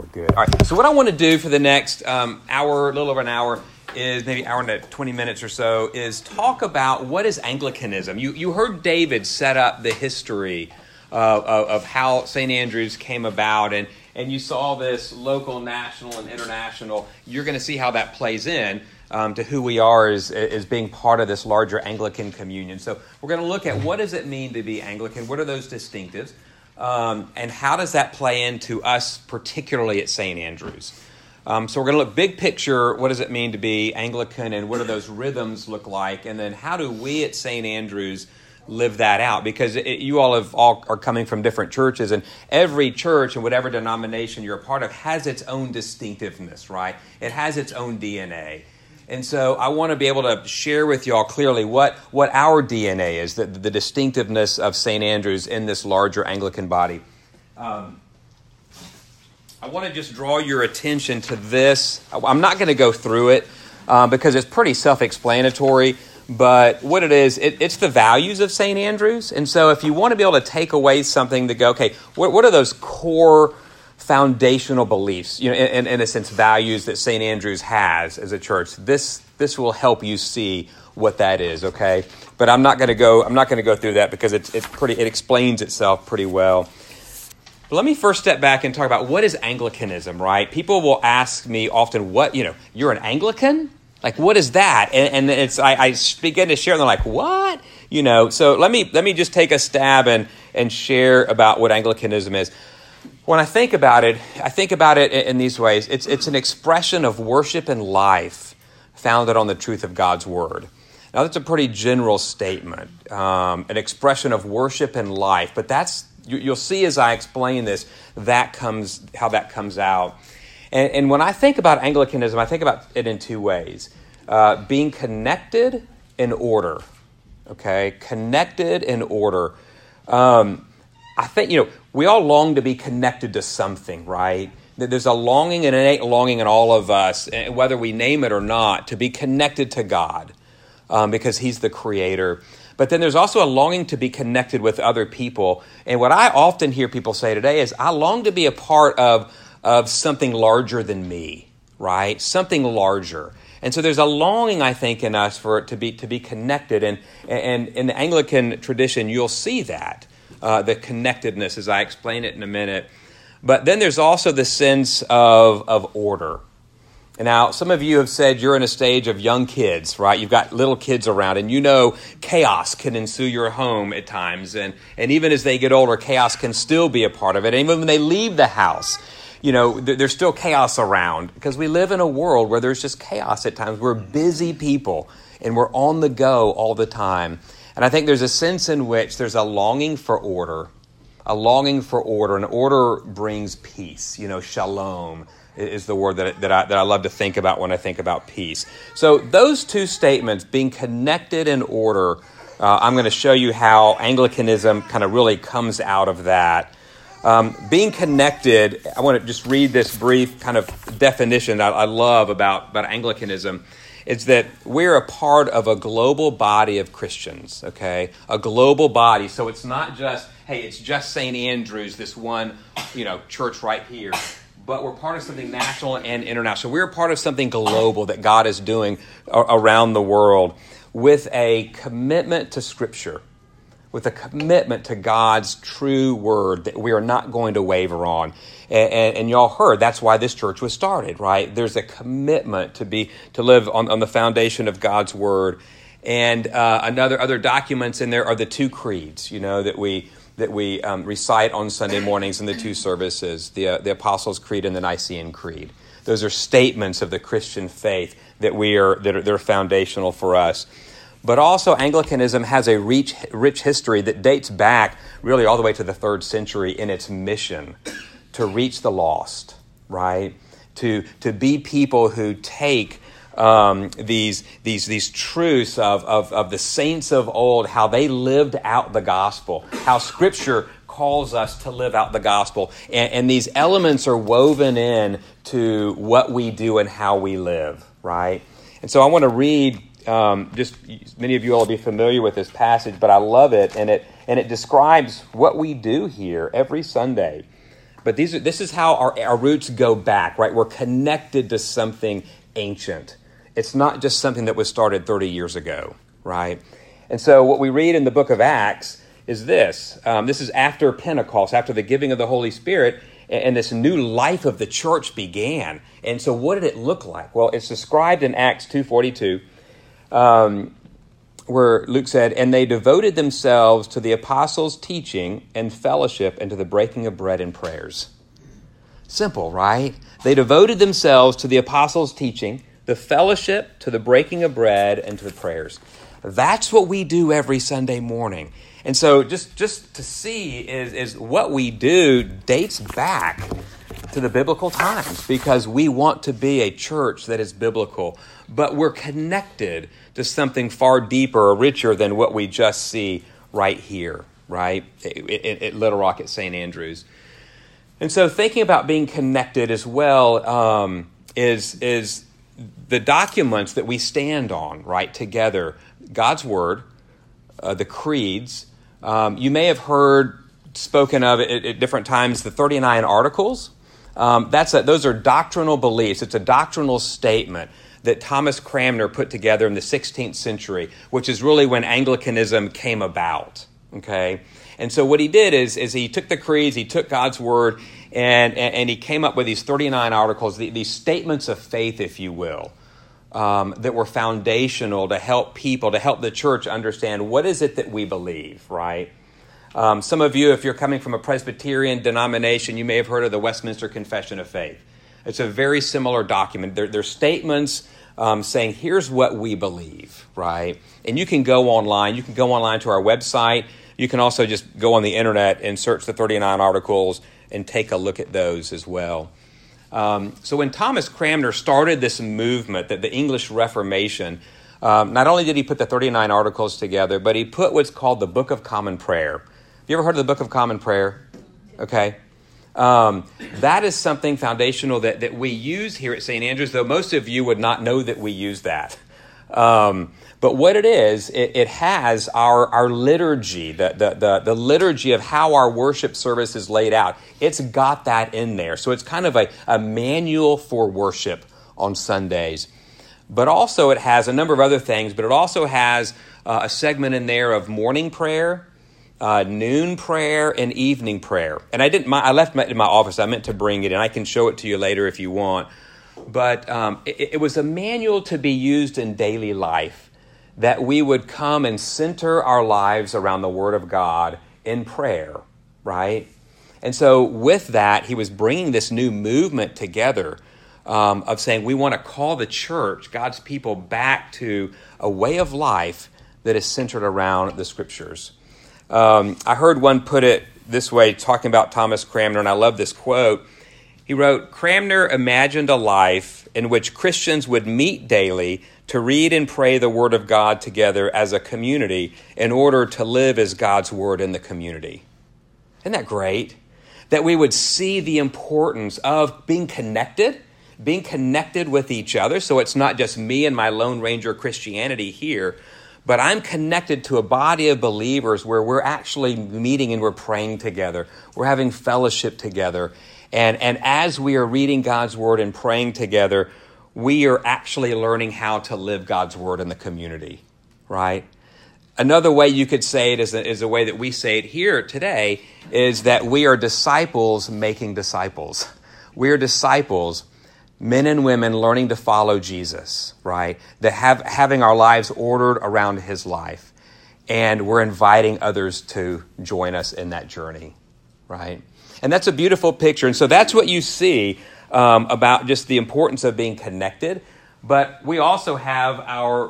Good. All right. So what I want to do for the next hour, a little over an hour, is maybe hour and 20 minutes or so, is talk about what is Anglicanism. You heard David set up the history of how St. Andrews came about, and you saw this local, national, and international. You're going to see how that plays in to who we are as being part of this larger Anglican communion. So we're going to look at what does it mean to be Anglican, what are those distinctives, and how does that play into us, particularly at St. Andrews. So we're going to look big picture, what does it mean to be Anglican, and what do those rhythms look like, and then how do we at St. Andrews live that out? Because you all are coming from different churches, and every church and whatever denomination you're a part of has its own distinctiveness, right? It has its own DNA. And so I want to be able to share with you all clearly what our DNA is, the distinctiveness of St. Andrews in this larger Anglican body. I want to just draw your attention to this. I'm not going to go through it because it's pretty self-explanatory, but what it is, it's the values of St. Andrews. And so if you want to be able to take away something to go, okay, what are those core foundational beliefs, in a sense, values that St. Andrews has as a church? This will help you see what that is, okay? But I'm not going to go through that because it explains itself pretty well. But let me first step back and talk about what is Anglicanism, right? People will ask me often, what, you're an Anglican? Like, what is that? And I begin to share, and they're like, what? So let me just take a stab and share about what Anglicanism is. When I think about it in these ways. It's an expression of worship and life founded on the truth of God's Word. Now, that's a pretty general statement, an expression of worship and life, but you'll see as I explain this, how that comes out. And when I think about Anglicanism, I think about it in two ways. Being connected in order, okay? Connected in order. I think, we all long to be connected to something, right? There's a longing, an innate longing in all of us, whether we name it or not, to be connected to God because He's the Creator. But then there's also a longing to be connected with other people. And what I often hear people say today is, I long to be a part of something larger than me, right? Something larger. And so there's a longing, I think, in us for it to be connected. And in the Anglican tradition, you'll see that, the connectedness, as I explain it in a minute. But then there's also the sense of order. And now, some of you have said you're in a stage of young kids, right? You've got little kids around, and chaos can ensue your home at times. And even as they get older, chaos can still be a part of it. And even when they leave the house, there's still chaos around because we live in a world where there's just chaos at times. We're busy people, and we're on the go all the time. And I think there's a sense in which there's a longing for order, and order brings peace. Shalom is the word that I love to think about when I think about peace. So those two statements, being connected in order, I'm going to show you how Anglicanism kind of really comes out of that. Being connected, I want to just read this brief kind of definition that I love about Anglicanism. It's that we're a part of a global body of Christians, okay? A global body. So it's not just, hey, it's just St. Andrews, this one, church right here. But we're part of something national and international. We're part of something global that God is doing around the world with a commitment to Scripture, with a commitment to God's true Word that we are not going to waver on. And y'all heard that's why this church was started, right? There's a commitment to live on the foundation of God's Word. And other documents in there are the two creeds, that we recite on Sunday mornings in the two services, the Apostles' Creed and the Nicene Creed. Those are statements of the Christian faith that are foundational for us. But also Anglicanism has a rich history that dates back really all the way to the 3rd century in its mission to reach the lost, right? To be people who take these truths of the saints of old, how they lived out the gospel, how Scripture calls us to live out the gospel. And these elements are woven in to what we do and how we live, right? And so I want to read, just many of you all will be familiar with this passage, but I love it, and it describes what we do here every Sunday. But this is how our roots go back, right? We're connected to something ancient. It's not just something that was started 30 years ago, right? And so what we read in the book of Acts is this. This is after Pentecost, after the giving of the Holy Spirit, and this new life of the church began. And so what did it look like? Well, it's described in Acts 2:42, where Luke said, "And they devoted themselves to the apostles' teaching and fellowship and to the breaking of bread and prayers." Simple, right? They devoted themselves to the apostles' teaching, the fellowship, to the breaking of bread, and to the prayers. That's what we do every Sunday morning. And so just to see is what we do dates back to the biblical times, because we want to be a church that is biblical, but we're connected to something far deeper or richer than what we just see right here, right, at Little Rock at St. Andrews. And so thinking about being connected as well is the documents that we stand on, right, together. God's Word, the creeds. You may have heard spoken of at different times the 39 Articles. Those are doctrinal beliefs. It's a doctrinal statement that Thomas Cranmer put together in the 16th century, which is really when Anglicanism came about. Okay, and so what he did is he took the creeds, he took God's Word, and he came up with these 39 articles, these statements of faith, if you will, that were foundational to help people, to help the church understand what is it that we believe, right? Some of you, if you're coming from a Presbyterian denomination, you may have heard of the Westminster Confession of Faith. It's a very similar document. They're statements saying, here's what we believe, right? And you can go online. You can go online to our website. You can also just go on the internet and search the 39 articles and take a look at those as well. So when Thomas Cranmer started this movement, that the English Reformation, not only did he put the 39 articles together, but he put what's called the Book of Common Prayer. Have you ever heard of the Book of Common Prayer? Okay. That is something foundational that we use here at St. Andrews, though most of you would not know that we use that. But what it is, it has our liturgy, the liturgy of how our worship service is laid out. It's got that in there. So it's kind of a manual for worship on Sundays. But also it has a number of other things, but it also has a segment in there of morning prayer, noon prayer, and evening prayer. And I left it in my office. I meant to bring it, and I can show it to you later if you want. But it was a manual to be used in daily life, that we would come and center our lives around the Word of God in prayer, right? And so with that, he was bringing this new movement together of saying we want to call the church, God's people, back to a way of life that is centered around the Scriptures. I heard one put it this way, talking about Thomas Cranmer, and I love this quote. He wrote, "Cranmer imagined a life in which Christians would meet daily to read and pray the Word of God together as a community in order to live as God's Word in the community." Isn't that great? That we would see the importance of being connected with each other. So it's not just me and my Lone Ranger Christianity here, but I'm connected to a body of believers where we're actually meeting and we're praying together. We're having fellowship together. And as we are reading God's Word and praying together, we are actually learning how to live God's Word in the community, right? Another way you could say it is a way that we say it here today, is that we are disciples making disciples. We are disciples, men and women learning to follow Jesus, right? That having our lives ordered around His life. And we're inviting others to join us in that journey, right? And that's a beautiful picture. And so that's what you see about just the importance of being connected. But we also have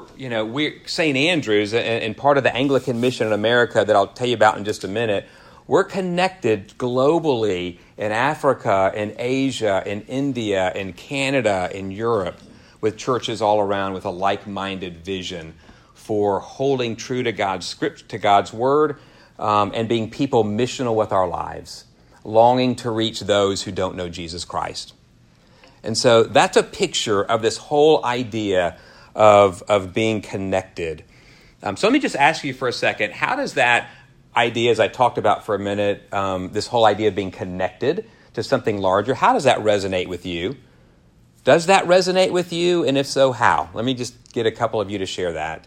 St. Andrews, and part of the Anglican mission in America that I'll tell you about in just a minute. We're connected globally in Africa, in Asia, in India, in Canada, in Europe, with churches all around with a like-minded vision for holding true to God's script, to God's Word, and being people missional with our lives, longing to reach those who don't know Jesus Christ. And so that's a picture of this whole idea of being connected. So let me just ask you for a second, how does that idea, as I talked about for a minute, this whole idea of being connected to something larger. How does that resonate with you? Does that resonate with you? And if so, how? Let me just get a couple of you to share that.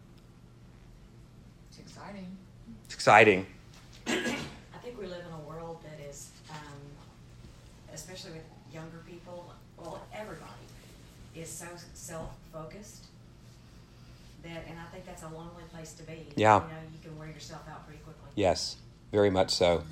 It's exciting. It's exciting. I think we live in a world that is, especially with younger people, well, everybody is so self-focused that, and I think that's a lonely place to be. Yeah. You know, you can wear yourself out pretty quickly. Yes, very much so.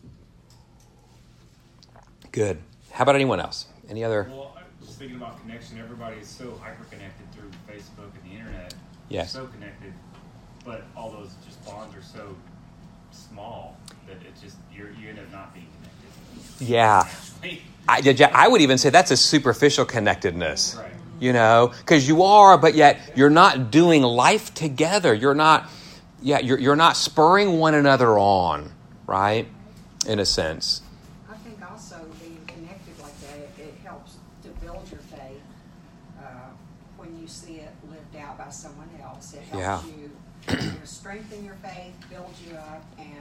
Good. How about anyone else? Any other? Well, I'm just thinking about connection. Everybody is so hyper-connected through Facebook and the internet. Yes. So connected, but all those just bonds are so small that it just you end up not being connected. Yeah. I would even say that's a superficial connectedness. Right. You know, because you are, but yet you're not doing life together. You're not spurring one another on, right? In a sense. I think also being connected like that, it helps to build your faith when you see it lived out by someone else. It helps you strengthen your faith, build you up, and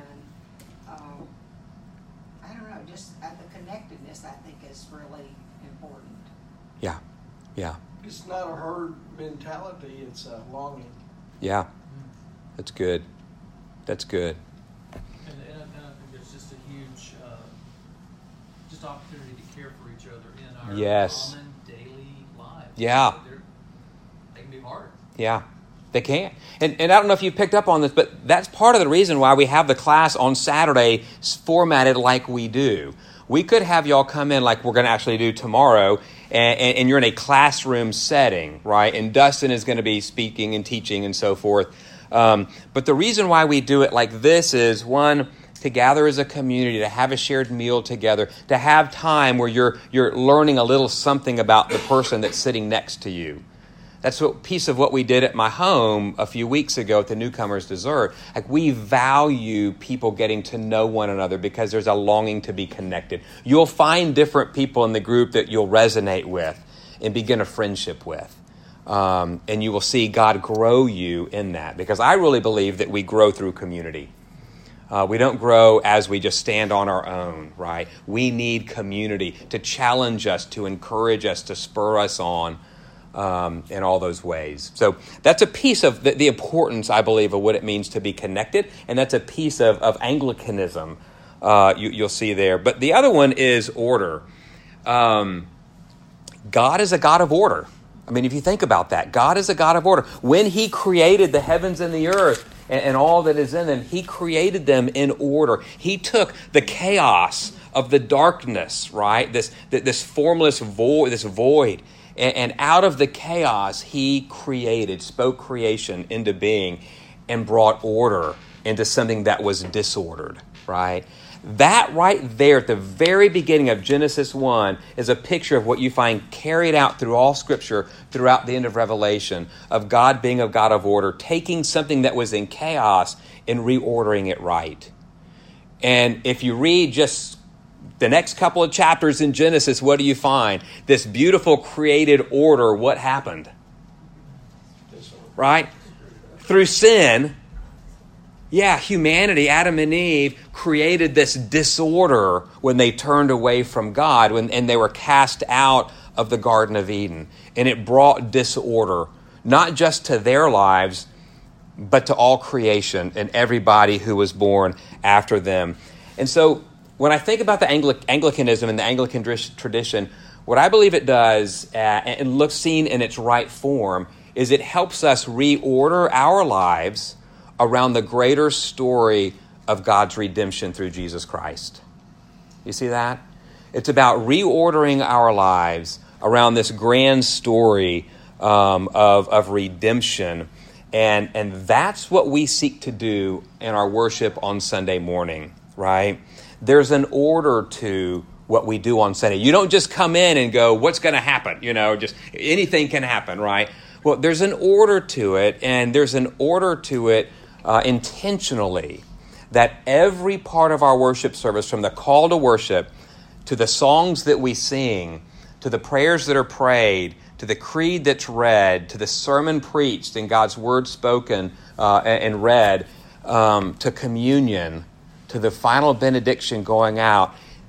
I don't know, just the connectedness I think is really important. Yeah. Yeah. It's not a herd mentality, it's a longing. Yeah. That's good. That's good. And I think there's just a huge just opportunity to care for each other in our common daily lives. Yeah. They can be hard. Yeah. They can. And I don't know if you picked up on this, but that's part of the reason why we have the class on Saturday formatted like we do. We could have y'all come in like we're going to actually do tomorrow, and you're in a classroom setting, right? And Dustin is going to be speaking and teaching and so forth. But the reason why we do it like this is, one, to gather as a community, to have a shared meal together, to have time where you're learning a little something about the person that's sitting next to you. That's a piece of what we did at my home a few weeks ago at the Newcomers Dessert. Like, we value people getting to know one another because there's a longing to be connected. You'll find different people in the group that you'll resonate with and begin a friendship with. And you will see God grow you in that, because I really believe that we grow through community. We don't grow as we just stand on our own, right? We need community to challenge us, to encourage us, to spur us on. In all those ways. So that's a piece of the importance, I believe, of what it means to be connected, and that's a piece of Anglicanism you'll see there. But the other one is order. God is a God of order. I mean, if you think about that, God is a God of order. When He created the heavens and the earth and all that is in them, He created them in order. He took the chaos of the darkness, right? This formless void, this void. And out of the chaos, He spoke creation into being, and brought order into something that was disordered, right? That right there at the very beginning of Genesis 1 is a picture of what you find carried out through all Scripture, throughout the end of Revelation, of God being a God of order, taking something that was in chaos and reordering it right. And if you read just the next couple of chapters in Genesis, what do you find? This beautiful created order. What happened? Right? Through sin, humanity, Adam and Eve, created this disorder when they turned away from God, and they were cast out of the Garden of Eden. And it brought disorder, not just to their lives, but to all creation and everybody who was born after them. And so, when I think about the Anglicanism and the Anglican tradition, what I believe it does, and looks seen in its right form, is it helps us reorder our lives around the greater story of God's redemption through Jesus Christ. You see that? It's about reordering our lives around this grand story of redemption. And that's what we seek to do in our worship on Sunday morning, right? There's an order to what we do on Sunday. You don't just come in and go, what's going to happen? Just anything can happen, right? Well, there's an order to it, and there's an order to it intentionally, that every part of our worship service, from the call to worship, to the songs that we sing, to the prayers that are prayed, to the creed that's read, to the sermon preached and God's word spoken and read, to communion, to the final benediction going out,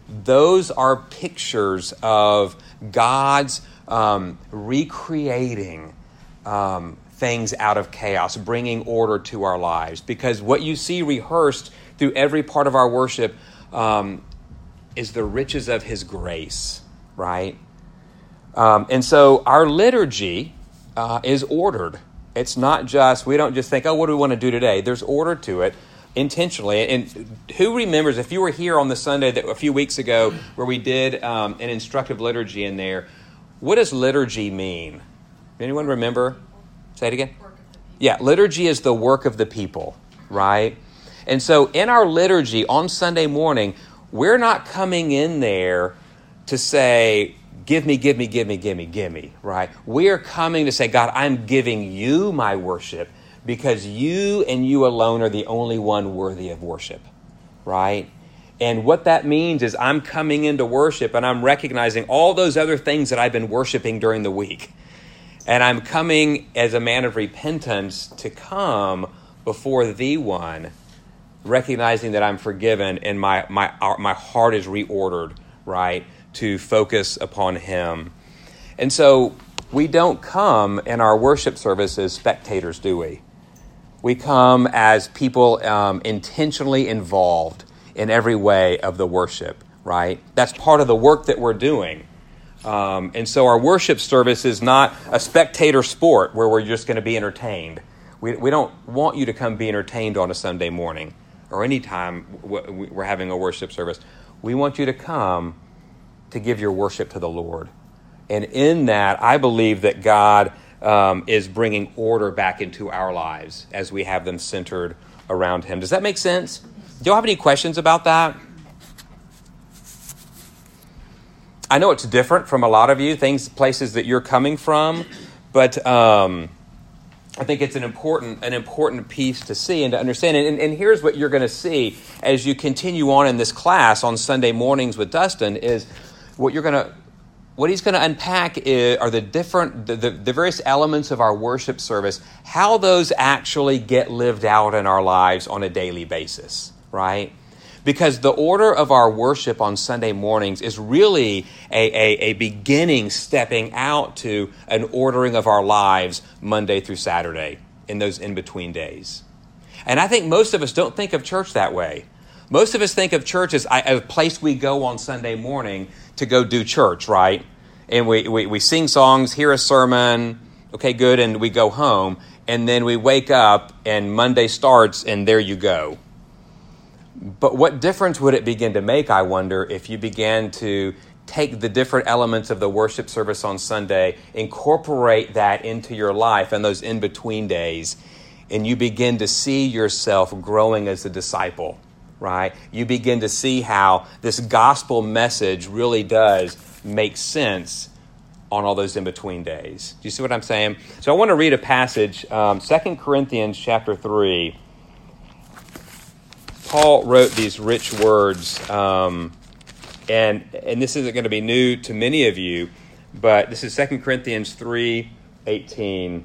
those are pictures of God's recreating things out of chaos, bringing order to our lives. Because what you see rehearsed through every part of our worship is the riches of His grace, right? And so our liturgy is ordered. It's not just, we don't just think, oh, what do we want to do today? There's order to it intentionally. And who remembers, if you were here on the Sunday that a few weeks ago where we did an instructive liturgy in there, what does liturgy mean? Anyone remember? Say it again. Yeah, liturgy is the work of the people, right? And so in our liturgy on Sunday morning, we're not coming in there to say, give me, right? We are coming to say, God, I'm giving you my worship because you and you alone are the only one worthy of worship, right? And what that means is I'm coming into worship and I'm recognizing all those other things that I've been worshiping during the week. And I'm coming as a man of repentance to come before the one, recognizing that I'm forgiven and my heart is reordered, right, to focus upon Him. And so we don't come in our worship service as spectators, do we? We come as people intentionally involved in every way of the worship, right? That's part of the work that we're doing. And so our worship service is not a spectator sport where we're just going to be entertained. We don't want you to come be entertained on a Sunday morning or any time we're having a worship service. We want you to come to give your worship to the Lord. And in that, I believe that God is bringing order back into our lives as we have them centered around Him. Does that make sense? Do y'all have any questions about that? I know it's different from a lot of you, places that you're coming from, but I think it's an important piece to see and to understand. And here's what you're going to see as you continue on in this class on Sunday mornings with Dustin is what he's going to unpack are the various elements of our worship service, how those actually get lived out in our lives on a daily basis, right? Because the order of our worship on Sunday mornings is really a beginning stepping out to an ordering of our lives Monday through Saturday in those in-between days. And I think most of us don't think of church that way. Most of us think of church as a place we go on Sunday morning to go do church, right? And we sing songs, hear a sermon, okay, good, and we go home. And then we wake up and Monday starts and there you go. But what difference would it begin to make, I wonder, if you began to take the different elements of the worship service on Sunday, incorporate that into your life and those in-between days, and you begin to see yourself growing as a disciple, right? You begin to see how this gospel message really does make sense on all those in-between days. Do you see what I'm saying? So I want to read a passage, 2 Corinthians chapter 3. Paul wrote these rich words, and this isn't going to be new to many of you, but this is 2 Corinthians 3:18.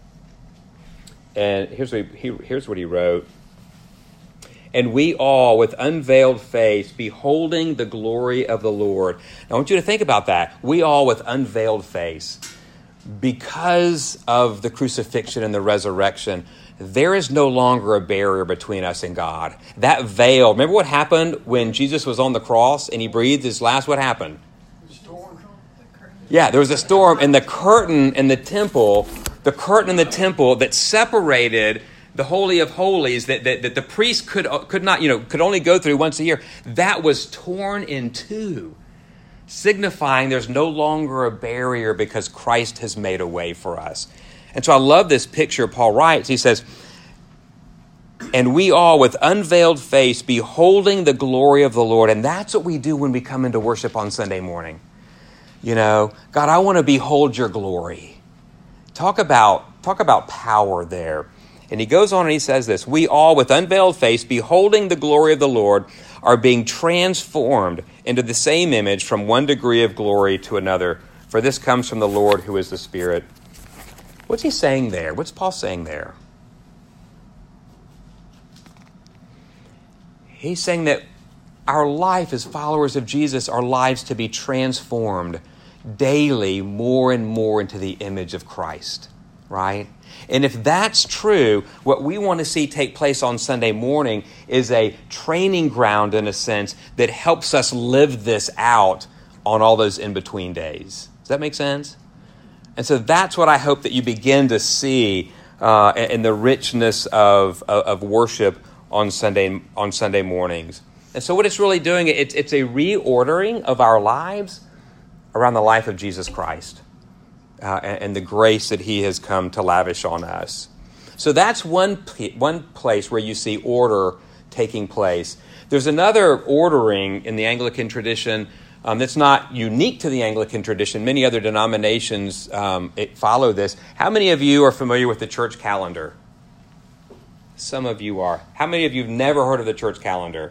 And here's what he wrote. And we all, with unveiled face, beholding the glory of the Lord. Now, I want you to think about that. We all with unveiled face. Because of the crucifixion and the resurrection, there is no longer a barrier between us and God. That veil, remember what happened when Jesus was on the cross and He breathed His last? What happened? Storm. Yeah, there was a storm, and the curtain in the temple that separated the Holy of Holies that the priest could only go through once a year, that was torn in two, signifying there's no longer a barrier because Christ has made a way for us. And so I love this picture Paul writes. He says, and we all with unveiled face beholding the glory of the Lord. And that's what we do when we come into worship on Sunday morning. You know, God, I want to behold your glory. Talk about power there. And he goes on and he says this, we all with unveiled face beholding the glory of the Lord are being transformed into the same image from one degree of glory to another. For this comes from the Lord who is the Spirit. What's he saying there? What's Paul saying there? He's saying that our life as followers of Jesus, our lives to be transformed daily more and more into the image of Christ, right? And if that's true, what we want to see take place on Sunday morning is a training ground, in a sense, that helps us live this out on all those in-between days. Does that make sense? And so that's what I hope that you begin to see in the richness of worship on Sunday mornings. And so what it's really doing, it's a reordering of our lives around the life of Jesus Christ and the grace that he has come to lavish on us. So that's one place where you see order taking place. There's another ordering in the Anglican tradition that's not unique to the Anglican tradition. Many other denominations follow this. How many of you are familiar with the church calendar? Some of you are. How many of you have never heard of the church calendar?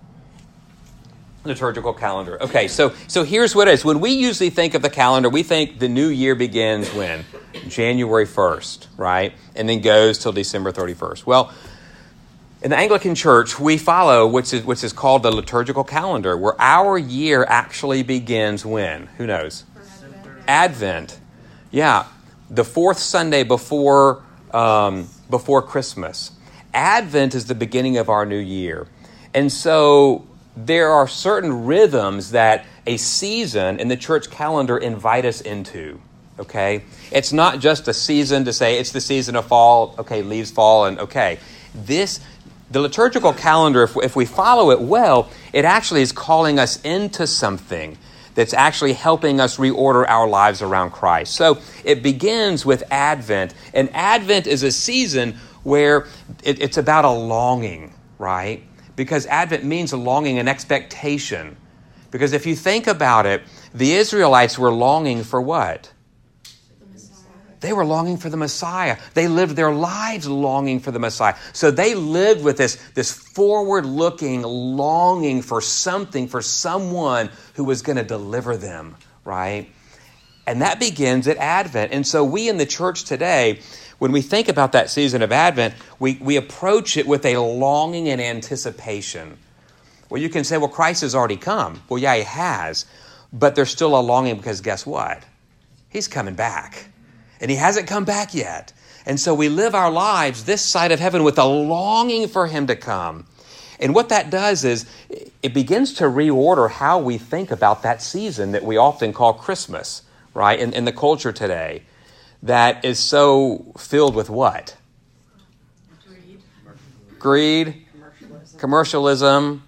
Liturgical calendar. Okay, so here's what it is. When we usually think of the calendar, we think the new year begins when? January 1st, right? And then goes till December 31st. Well, in the Anglican Church, we follow which is called the liturgical calendar, where our year actually begins when? Who knows? Advent. Yeah, the fourth Sunday before Christmas. Advent is the beginning of our new year. And so there are certain rhythms that a season in the church calendar invite us into, okay? It's not just a season to say it's the season of fall, okay, leaves fall, and okay. The liturgical calendar, if we follow it well, it actually is calling us into something that's actually helping us reorder our lives around Christ. So it begins with Advent, and Advent is a season where it's about a longing, right? Because Advent means a longing, an expectation. Because if you think about it, the Israelites were longing for what? They were longing for the Messiah. They lived their lives longing for the Messiah. So they lived with this forward-looking longing for something, for someone who was going to deliver them, right? And that begins at Advent. And so we in the church today, when we think about that season of Advent, we approach it with a longing and anticipation. Well, you can say, well, Christ has already come. Well, yeah, he has. But there's still a longing because guess what? He's coming back. And he hasn't come back yet. And so we live our lives this side of heaven with a longing for him to come. And what that does is it begins to reorder how we think about that season that we often call Christmas, right? In the culture today, that is so filled with what? Greed, commercialism,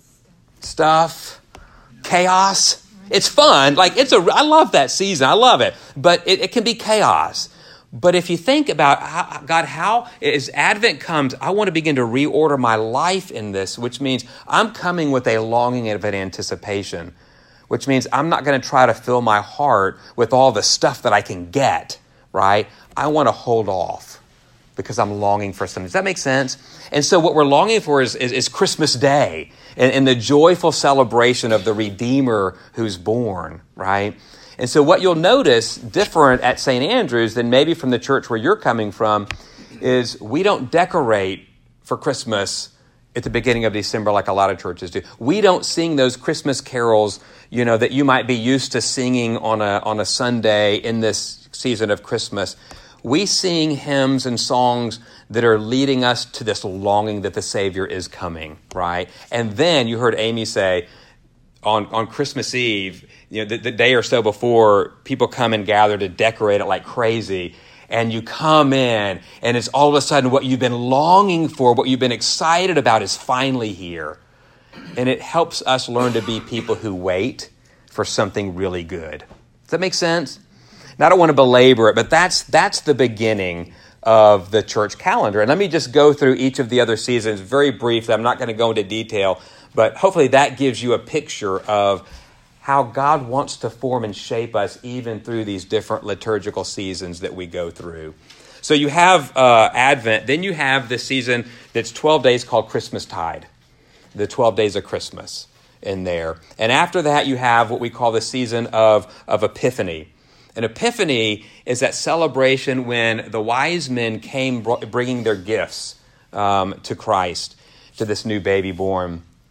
stuff, chaos. It's fun. I love that season. I love it. But it can be chaos. But if you think about how as Advent comes, I want to begin to reorder my life in this, which means I'm coming with a longing of an anticipation, which means I'm not going to try to fill my heart with all the stuff that I can get, right? I want to hold off because I'm longing for something. Does that make sense? And so what we're longing for is Christmas Day and the joyful celebration of the Redeemer who's born, right? And so what you'll notice different at St. Andrew's than maybe from the church where you're coming from is we don't decorate for Christmas at the beginning of December like a lot of churches do. We don't sing those Christmas carols, that you might be used to singing on a Sunday in this season of Christmas. We sing hymns and songs that are leading us to this longing that the Savior is coming, right? And then you heard Amy say on Christmas Eve, the day or so before, people come and gather to decorate it like crazy. And you come in, and it's all of a sudden what you've been longing for, what you've been excited about is finally here. And it helps us learn to be people who wait for something really good. Does that make sense? Now, I don't want to belabor it, but that's the beginning of the church calendar. And let me just go through each of the other seasons very briefly. I'm not going to go into detail, but hopefully that gives you a picture of how God wants to form and shape us even through these different liturgical seasons that we go through. So you have Advent, then you have the season that's 12 days called Christmastide, the 12 days of Christmas in there. And after that, you have what we call the season of Epiphany. And Epiphany is that celebration when the wise men came bringing their gifts to Christ, to this new baby born.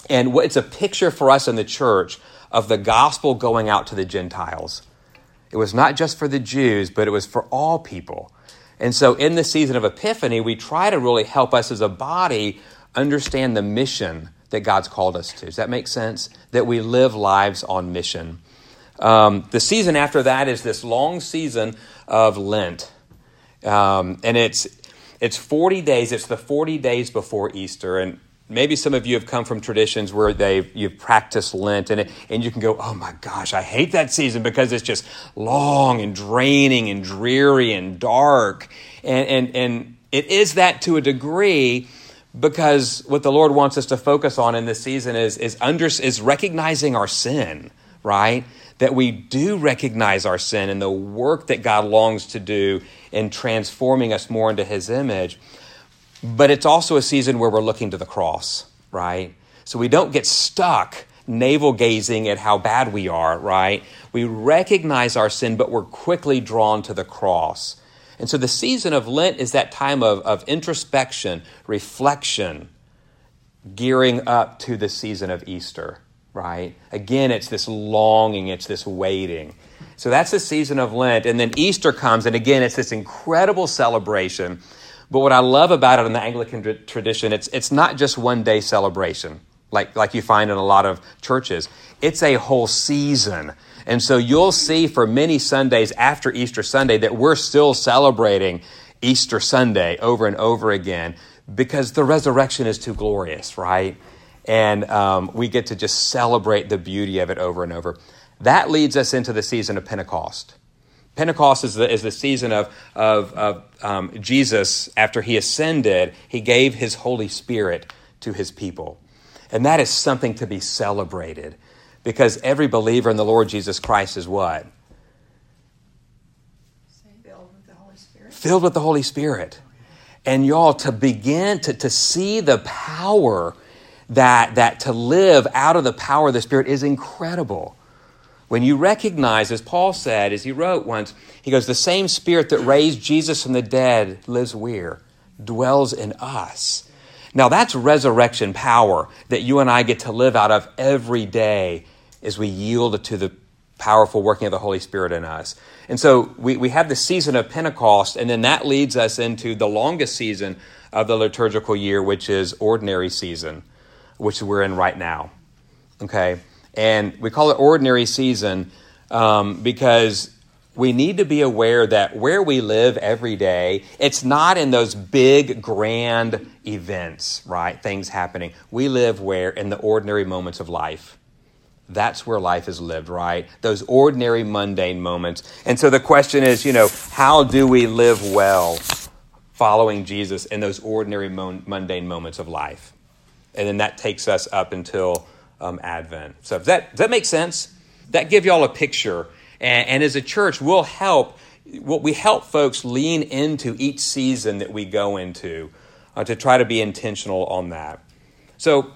And it's a picture for us in the church of the gospel going out to the Gentiles. It was not just for the Jews, but it was for all people. And so in the season of Epiphany, we try to really help us as a body understand the mission that God's called us to. Does that make sense? That we live lives on mission. The season after that is this long season of Lent. And it's 40 days. It's the 40 days before Easter. And maybe some of you have come from traditions where you've practiced Lent, and you can go, oh my gosh, I hate that season because it's just long and draining and dreary and dark. And it is that to a degree, because what the Lord wants us to focus on in this season is recognizing our sin, right? That we do recognize our sin and the work that God longs to do in transforming us more into His image. But it's also a season where we're looking to the cross, right? So we don't get stuck navel-gazing at how bad we are, right? We recognize our sin, but we're quickly drawn to the cross. And so the season of Lent is that time of introspection, reflection, gearing up to the season of Easter, right? Again, it's this longing, it's this waiting. So that's the season of Lent. And then Easter comes, and again, it's this incredible celebration. But what I love about it in the Anglican tradition, it's not just one-day celebration like you find in a lot of churches. It's a whole season. And so you'll see for many Sundays after Easter Sunday that we're still celebrating Easter Sunday over and over again because the resurrection is too glorious, right? And we get to just celebrate the beauty of it over and over. That leads us into the season of Pentecost. Pentecost is the season of Jesus. After He ascended, He gave His Holy Spirit to His people. And that is something to be celebrated because every believer in the Lord Jesus Christ is what? Filled with the Holy Spirit. Filled with the Holy Spirit. And y'all, to begin to see the power that to live out of the power of the Spirit is incredible. When you recognize, as Paul said, as he wrote once, he goes, the same Spirit that raised Jesus from the dead lives where? Dwells in us. Now that's resurrection power that you and I get to live out of every day as we yield to the powerful working of the Holy Spirit in us. And so we have the season of Pentecost, and then that leads us into the longest season of the liturgical year, which is ordinary season, which we're in right now. Okay? And we call it ordinary season because we need to be aware that where we live every day, it's not in those big, grand events, right? Things happening. We live where? In the ordinary moments of life. That's where life is lived, right? Those ordinary, mundane moments. And so the question is, how do we live well following Jesus in those ordinary, mundane moments of life? And then that takes us up until Advent. So does that make sense? That give y'all a picture. And as a church, we help folks lean into each season that we go into to try to be intentional on that. So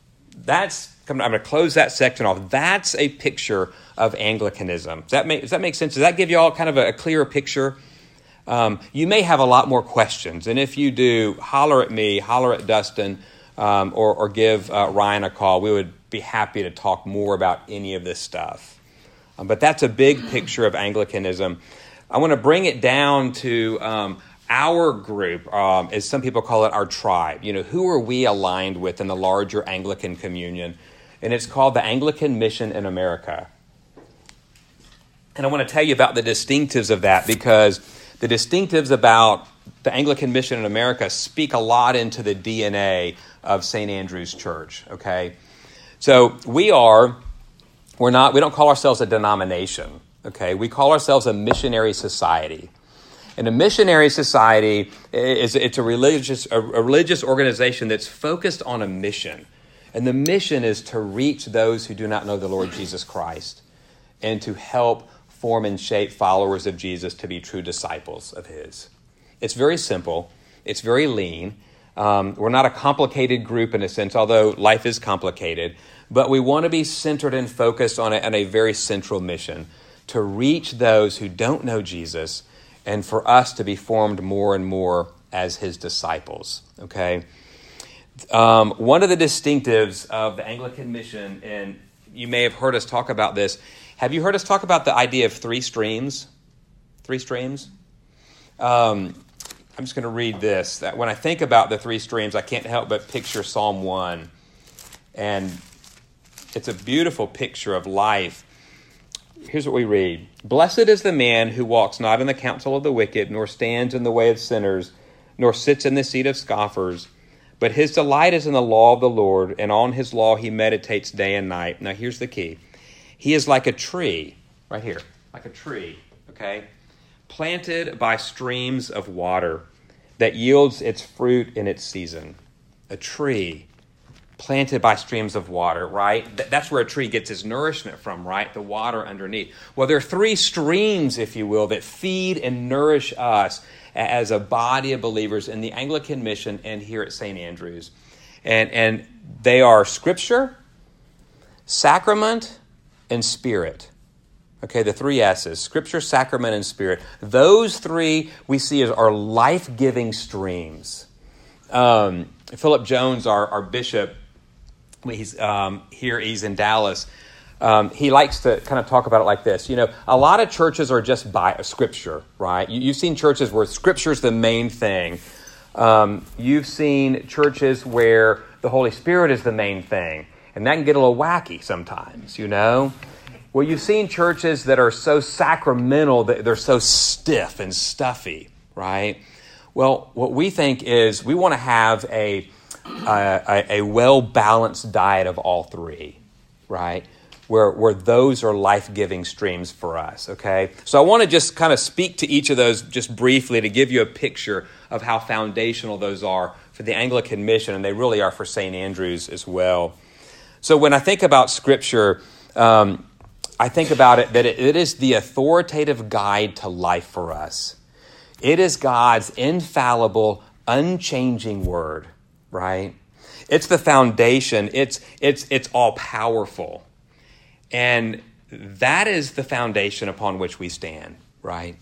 I'm going to close that section off. That's a picture of Anglicanism. Does that make sense? Does that give y'all kind of a clearer picture? You may have a lot more questions. And if you do, holler at me, holler at Dustin, or give Ryan a call. We would be happy to talk more about any of this stuff. But that's a big picture of Anglicanism. I want to bring it down to our group, as some people call it, our tribe. Who are we aligned with in the larger Anglican communion? And it's called the Anglican Mission in America. And I want to tell you about the distinctives of that because the distinctives about the Anglican Mission in America speak a lot into the DNA of St. Andrew's Church, okay? So we don't call ourselves a denomination, okay? We call ourselves a missionary society. And a missionary society it's a religious organization that's focused on a mission. And the mission is to reach those who do not know the Lord Jesus Christ and to help form and shape followers of Jesus to be true disciples of His. It's very simple. It's very lean. We're not a complicated group in a sense, although life is complicated. But we want to be centered and focused on a very central mission, to reach those who don't know Jesus and for us to be formed more and more as His disciples, okay? One of the distinctives of the Anglican mission, and you may have heard us talk about this. Have you heard us talk about the idea of three streams? Three streams? I'm just going to read this. That when I think about the three streams, I can't help but picture Psalm 1. And it's a beautiful picture of life. Here's what we read. Blessed is the man who walks not in the counsel of the wicked, nor stands in the way of sinners, nor sits in the seat of scoffers. But his delight is in the law of the Lord, and on his law he meditates day and night. Now here's the key. He is like a tree, right here, like a tree, okay, planted by streams of water that yields its fruit in its season. A tree planted by streams of water, right? That's where a tree gets its nourishment from, right? The water underneath. Well, there are three streams, if you will, that feed and nourish us as a body of believers in the Anglican mission and here at St. Andrews. And they are Scripture, Sacrament, and Spirit. Okay, the three S's, Scripture, Sacrament, and Spirit. Those three we see as our life-giving streams. Philip Jones, our bishop, he's in Dallas. He likes to kind of talk about it like this. You know, a lot of churches are just by Scripture, right? You've seen churches where Scripture is the main thing. You've seen churches where the Holy Spirit is the main thing. And that can get a little wacky sometimes, you know? Well, you've seen churches that are so sacramental that they're so stiff and stuffy, right? Well, what we think is we want to have a well-balanced diet of all three, right? Where those are life-giving streams for us, okay? So I want to just kind of speak to each of those just briefly to give you a picture of how foundational those are for the Anglican mission, and they really are for St. Andrews as well. So when I think about Scripture, I think about it that it is the authoritative guide to life for us. It is God's infallible, unchanging word, right? It's the foundation. It's all powerful. And that is the foundation upon which we stand, right?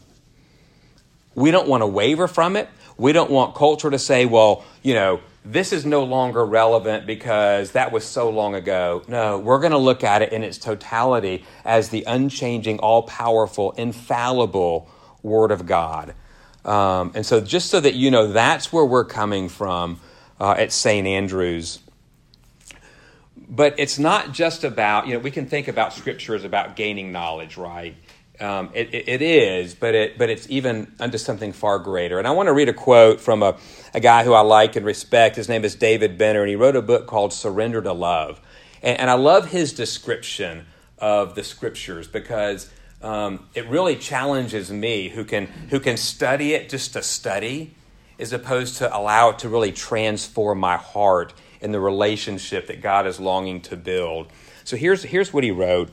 We don't want to waver from it. We don't want culture to say, well, you know, this is no longer relevant because that was so long ago. No, we're going to look at it in its totality as the unchanging, all-powerful, infallible Word of God. And so just so that you know, that's where we're coming from at St. Andrews. But it's not just about, you know, we can think about Scripture as about gaining knowledge, right? It is, but it's even unto something far greater. And I want to read a quote from a guy who I like and respect. His name is David Benner, and he wrote a book called Surrender to Love. And I love his description of the Scriptures because it really challenges me who can study it just to study as opposed to allow it to really transform my heart in the relationship that God is longing to build. So here's what he wrote.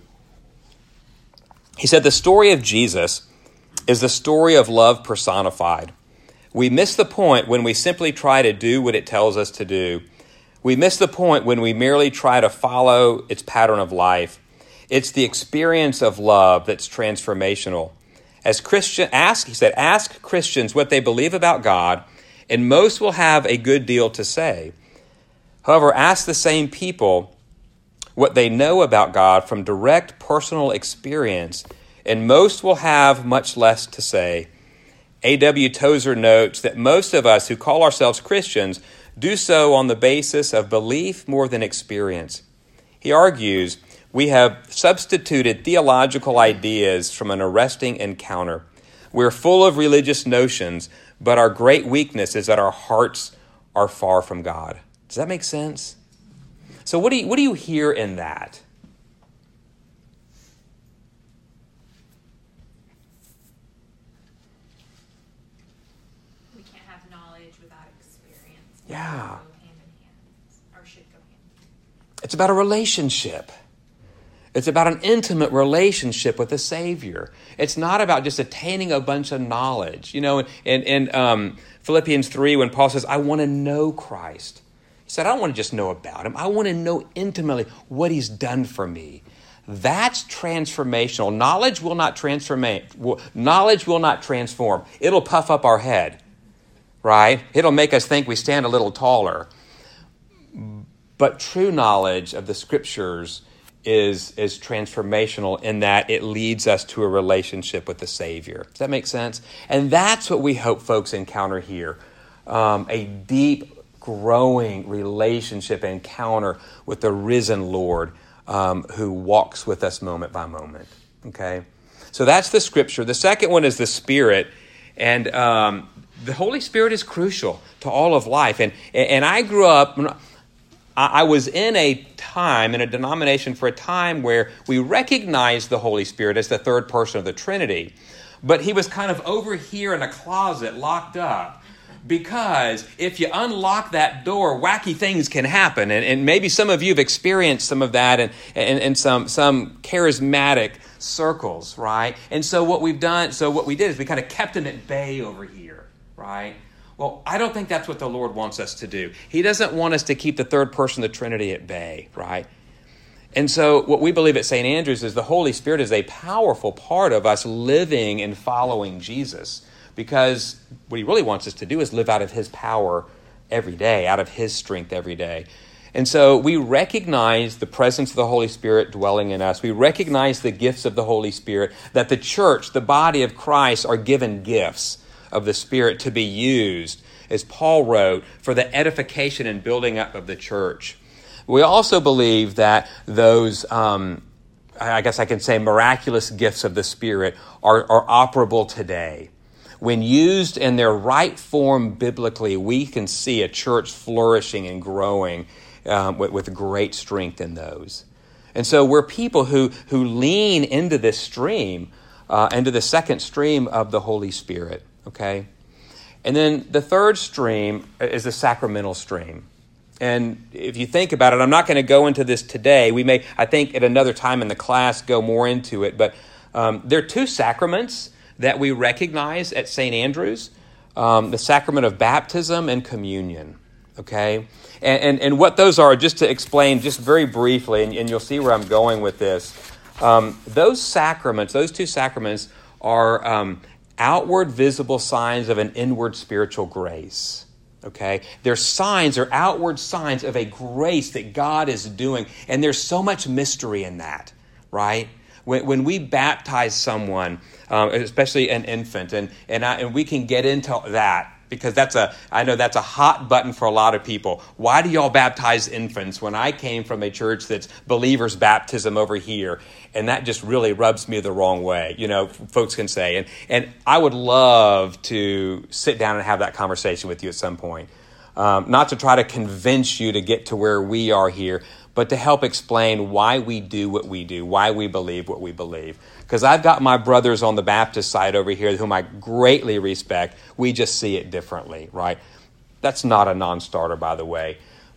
He said, the story of Jesus is the story of love personified. We miss the point when we simply try to do what it tells us to do. We miss the point when we merely try to follow its pattern of life. It's the experience of love that's transformational. Ask Christians what they believe about God, and most will have a good deal to say. However, ask the same people what they know about God from direct personal experience, and most will have much less to say. A.W. Tozer notes that most of us who call ourselves Christians do so on the basis of belief more than experience. He argues, we have substituted theological ideas from an arresting encounter. We're full of religious notions, but our great weakness is that our hearts are far from God. Does that make sense? So what do you hear in that? We can't have knowledge without experience. Yeah. Go hand in hand, or should go hand in hand. It's about a relationship. It's about an intimate relationship with the Savior. It's not about just attaining a bunch of knowledge. You know, in Philippians 3, when Paul says, I want to know Christ. He said, I don't want to just know about him. I want to know intimately what he's done for me. That's transformational. Knowledge will not transform. It'll puff up our head, right? It'll make us think we stand a little taller. But true knowledge of the Scriptures is transformational in that it leads us to a relationship with the Savior. Does that make sense? And that's what we hope folks encounter here. A deep, growing relationship encounter with the risen Lord who walks with us moment by moment. Okay? So that's the Scripture. The second one is the Spirit. And the Holy Spirit is crucial to all of life. And I grew up, I was in a denomination for a time where we recognized the Holy Spirit as the third person of the Trinity. But he was kind of over here in a closet locked up. Because if you unlock that door, wacky things can happen. And maybe some of you have experienced some of that in some charismatic circles, right? And so what we did is we kind of kept him at bay over here, right? Well, I don't think that's what the Lord wants us to do. He doesn't want us to keep the third person of the Trinity at bay, right? And so what we believe at St. Andrews is the Holy Spirit is a powerful part of us living and following Jesus, because what he really wants us to do is live out of his power every day, out of his strength every day. And so we recognize the presence of the Holy Spirit dwelling in us. We recognize the gifts of the Holy Spirit, that the church, the body of Christ, are given gifts of the Spirit to be used, as Paul wrote, for the edification and building up of the church. We also believe that those, I guess I can say, miraculous gifts of the Spirit are operable today. When used in their right form biblically, we can see a church flourishing and growing with great strength in those. And so we're people who lean into this stream, into the second stream of the Holy Spirit. Okay? And then the third stream is the sacramental stream. And if you think about it, I'm not going to go into this today. We may, I think, at another time in the class go more into it. But there are two sacraments that we recognize at St. Andrews, the sacrament of baptism and communion. Okay? And what those are, just to explain just very briefly, and you'll see where I'm going with this, those two sacraments are outward visible signs of an inward spiritual grace. Okay? They're signs or outward signs of a grace that God is doing. And there's so much mystery in that, right? When we baptize someone, especially an infant, and we can get into that, because I know that's a hot button for a lot of people. Why do y'all baptize infants when I came from a church that's believers' baptism over here? And that just really rubs me the wrong way, folks can say. And I would love to sit down and have that conversation with you at some point. Not to try to convince you to get to where we are here, but to help explain why we do what we do, why we believe what we believe. Because I've got my brothers on the Baptist side over here whom I greatly respect. We just see it differently, right? That's not a non-starter, by the way.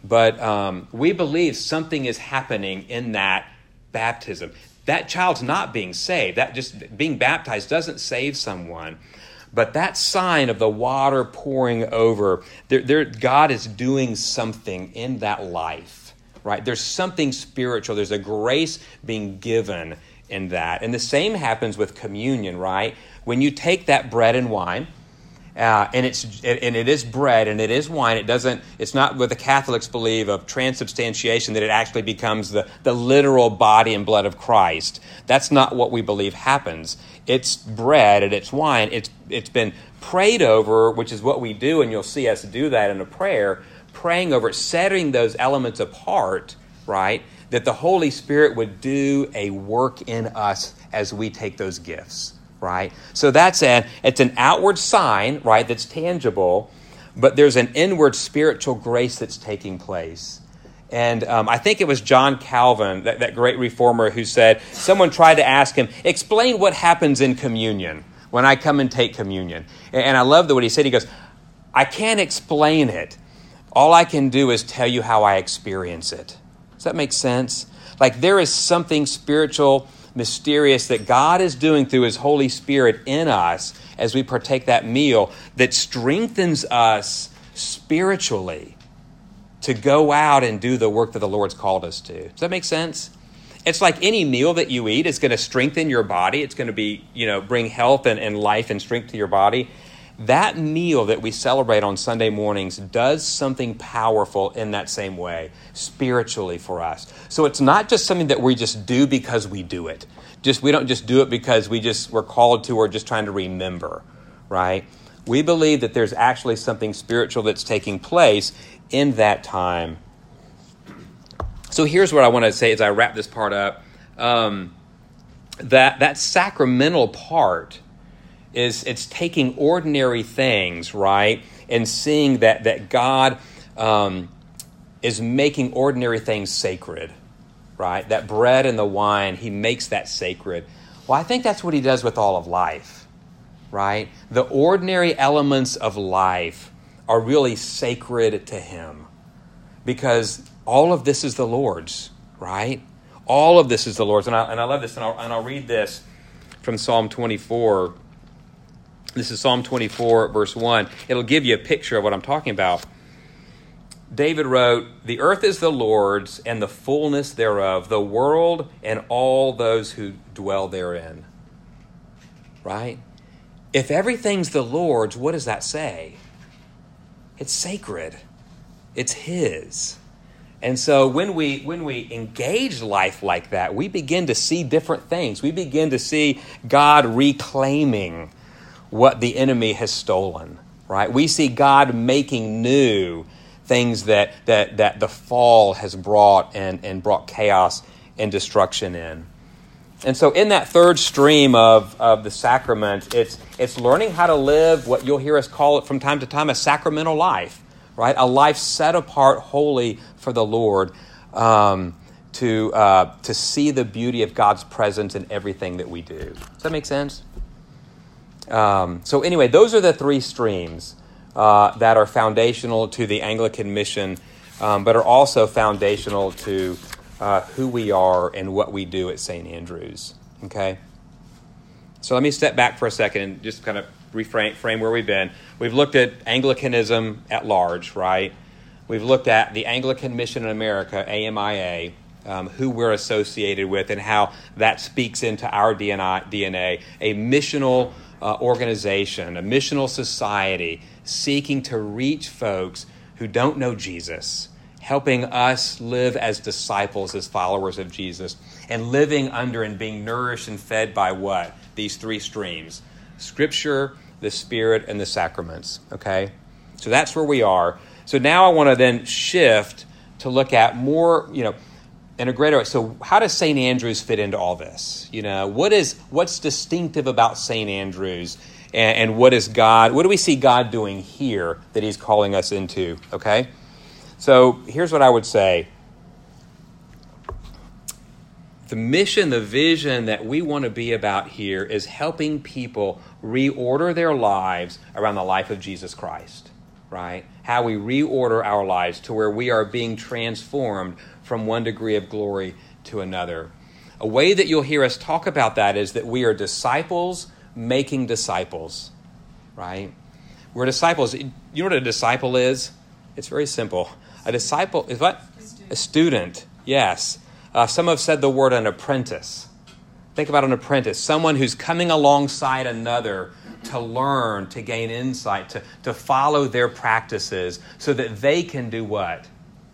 But we believe something is happening in that baptism. That child's not being saved. That just being baptized doesn't save someone. But that sign of the water pouring over, God is doing something in that life, right? There's something spiritual. There's a grace being given in that. And the same happens with communion, right? When you take that bread and wine, and it is bread and it is wine. It's not what the Catholics believe of transubstantiation, that it actually becomes the literal body and blood of Christ. That's not what we believe happens. It's bread and it's wine. It's been prayed over, which is what we do, and you'll see us do that in a prayer, praying over it, setting those elements apart, right? That the Holy Spirit would do a work in us as we take those gifts. Right? So it's an outward sign, right, that's tangible, but there's an inward spiritual grace that's taking place. And I think it was John Calvin, that great reformer, who said, someone tried to ask him, explain what happens in communion when I come and take communion. And I love what he said. He goes, I can't explain it. All I can do is tell you how I experience it. Does that make sense? Like there is something spiritual, mysterious that God is doing through his Holy Spirit in us as we partake that meal that strengthens us spiritually to go out and do the work that the Lord's called us to. Does that make sense? It's like any meal that you eat is going to strengthen your body. It's going to be, bring health and life and strength to your body. that meal that we celebrate on Sunday mornings does something powerful in that same way, spiritually for us. So it's not just something that we just do because we do it. We don't just do it because we're called to or just trying to remember, right? We believe that there's actually something spiritual that's taking place in that time. So here's what I want to say as I wrap this part up. That sacramental part it's taking ordinary things, right, and seeing that God is making ordinary things sacred, right? That bread and the wine, he makes that sacred. Well, I think that's what he does with all of life, right? The ordinary elements of life are really sacred to him because all of this is the Lord's, right? All of this is the Lord's. And I love this, and I'll read this from Psalm 24. This is Psalm 24, verse 1. It'll give you a picture of what I'm talking about. David wrote, "The earth is the Lord's and the fullness thereof, the world and all those who dwell therein." Right? If everything's the Lord's, what does that say? It's sacred. It's his. And so when we engage life like that, we begin to see different things. We begin to see God reclaiming what the enemy has stolen, right? We see God making new things that the fall has brought and brought chaos and destruction in. And so in that third stream of the sacrament, it's learning how to live what you'll hear us call it from time to time a sacramental life, right? A life set apart wholly for the Lord, to see the beauty of God's presence in everything that we do. Does that make sense? So anyway, those are the three streams that are foundational to the Anglican mission, but are also foundational to who we are and what we do at St. Andrews. Okay? So let me step back for a second and just kind of frame where we've been. We've looked at Anglicanism at large, right? We've looked at the Anglican Mission in America, AMIA, who we're associated with and how that speaks into our DNA, a missional organization, a missional society seeking to reach folks who don't know Jesus, helping us live as disciples, as followers of Jesus, and living under and being nourished and fed by what? These three streams: Scripture, the Spirit, and the sacraments, okay? So that's where we are. So now I want to then shift to look at more, in a greater way. So how does St. Andrews fit into all this? What's distinctive about St. Andrews, and what do we see God doing here that he's calling us into, okay? So here's what I would say. The mission, the vision that we want to be about here is helping people reorder their lives around the life of Jesus Christ, right? How we reorder our lives to where we are being transformed from one degree of glory to another. A way that you'll hear us talk about that is that we are disciples making disciples, right? We're disciples. You know what a disciple is? It's very simple. A disciple is what? A student, yes. Some have said the word an apprentice. Think about an apprentice, someone who's coming alongside another to learn, to gain insight, to follow their practices so that they can do what?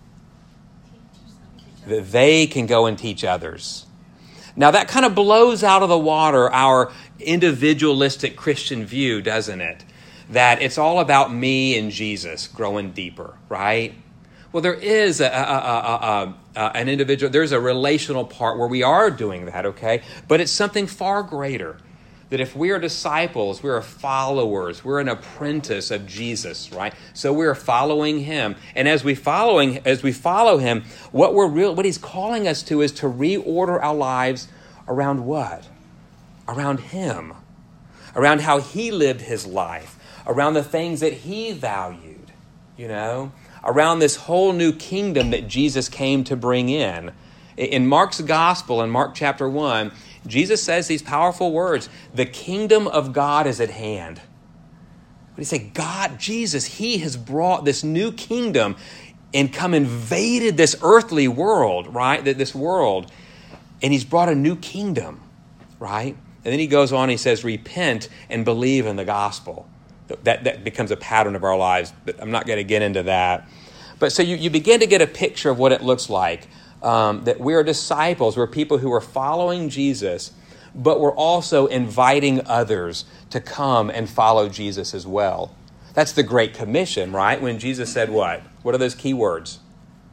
That they can go and teach others. Now that kind of blows out of the water our individualistic Christian view, doesn't it? That it's all about me and Jesus growing deeper, right? Well, there is an individual, there's a relational part where we are doing that, okay? But it's something far greater. That if we are disciples, we are followers, we're an apprentice of Jesus, right? So we're following him. And as we follow him, what he's calling us to is to reorder our lives around what? Around him. Around how he lived his life. Around the things that he valued, around this whole new kingdom that Jesus came to bring in. In Mark's gospel, in Mark chapter 1, Jesus says these powerful words: the kingdom of God is at hand. But he said, God, Jesus, he has brought this new kingdom and come invaded this earthly world, right? This world. And he's brought a new kingdom, right? And then he goes on, he says, repent and believe in the gospel. That becomes a pattern of our lives, but I'm not going to get into that. But so you begin to get a picture of what it looks like, that we're disciples, we're people who are following Jesus, but we're also inviting others to come and follow Jesus as well. That's the Great Commission, right? When Jesus said what? What are those key words?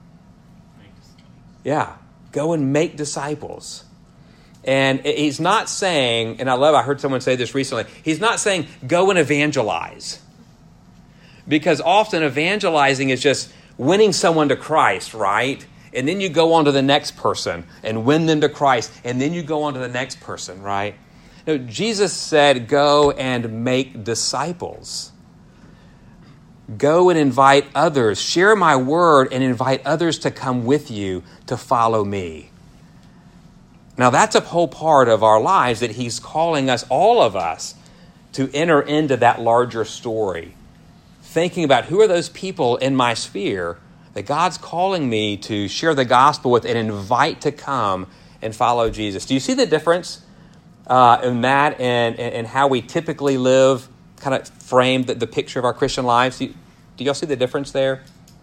Yeah, go and make disciples. And he's not saying, and I heard someone say this recently, he's not saying go and evangelize. Because often evangelizing is just winning someone to Christ, right? And then you go on to the next person and win them to Christ. And then you go on to the next person, right? No, Jesus said go and make disciples. Go and invite others. Share my word and invite others to come with you to follow me. Now, that's a whole part of our lives that he's calling us, all of us, to enter into that larger story. Thinking about who are those people in my sphere that God's calling me to share the gospel with and invite to come and follow Jesus. Do you see the difference in that and how we typically live, kind of frame the picture of our Christian lives? Do y'all see the difference there?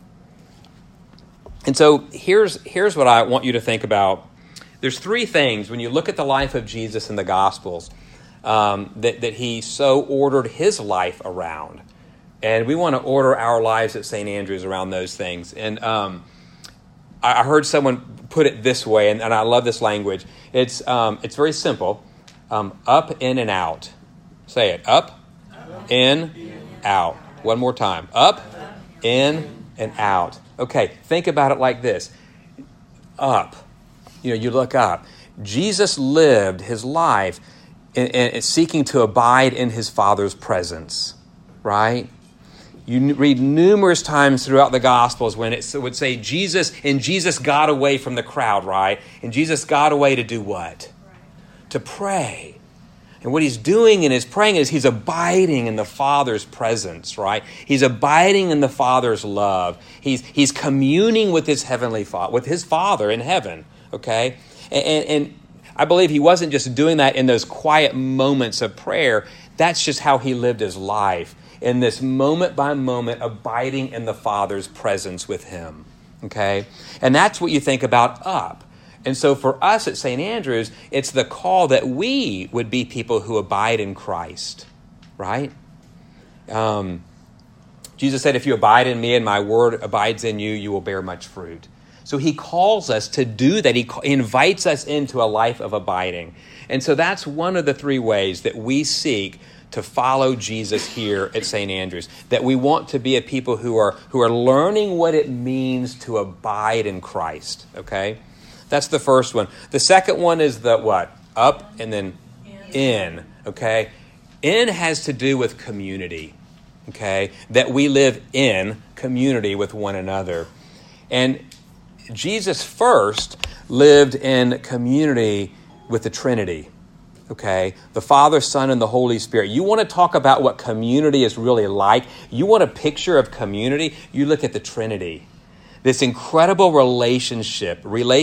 And so here's what I want you to think about. There's three things when you look at the life of Jesus in the Gospels that he so ordered his life around. And we want to order our lives at St. Andrews around those things. And I heard someone put it this way, and I love this language. It's very simple. Up, in, and out. Say it. Up, in, out. One more time. Up, in, and out. Okay, think about it like this. Up. You look up. Jesus lived his life in seeking to abide in his Father's presence, right? You read numerous times throughout the Gospels when it would say Jesus got away from the crowd, right? And Jesus got away to do what? To pray. And what he's doing in his praying is he's abiding in the Father's presence, right? He's abiding in the Father's love. He's communing with his heavenly Father, with his Father in heaven. Okay? And I believe he wasn't just doing that in those quiet moments of prayer. That's just how he lived his life, in this moment by moment abiding in the Father's presence with him. Okay? And that's what you think about up. And so for us at St. Andrews, it's the call that we would be people who abide in Christ. Right? Jesus said, if you abide in me and my word abides in you, you will bear much fruit. So he calls us to do that. He invites us into a life of abiding. And so that's one of the three ways that we seek to follow Jesus here at St. Andrews. That we want to be a people who are learning what it means to abide in Christ. Okay? That's the first one. The second one is the what? Up and then in. Okay? In has to do with community. Okay? That we live in community with one another. And Jesus first lived in community with the Trinity, okay? The Father, Son, and the Holy Spirit. You want to talk about what community is really like? You want a picture of community? You look at the Trinity. This incredible relationship,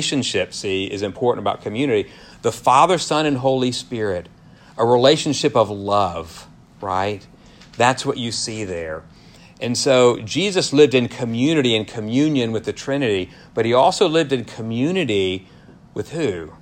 is important about community. The Father, Son, and Holy Spirit, a relationship of love, right? That's what you see there. And so Jesus lived in community and communion with the Trinity, but he also lived in community with who?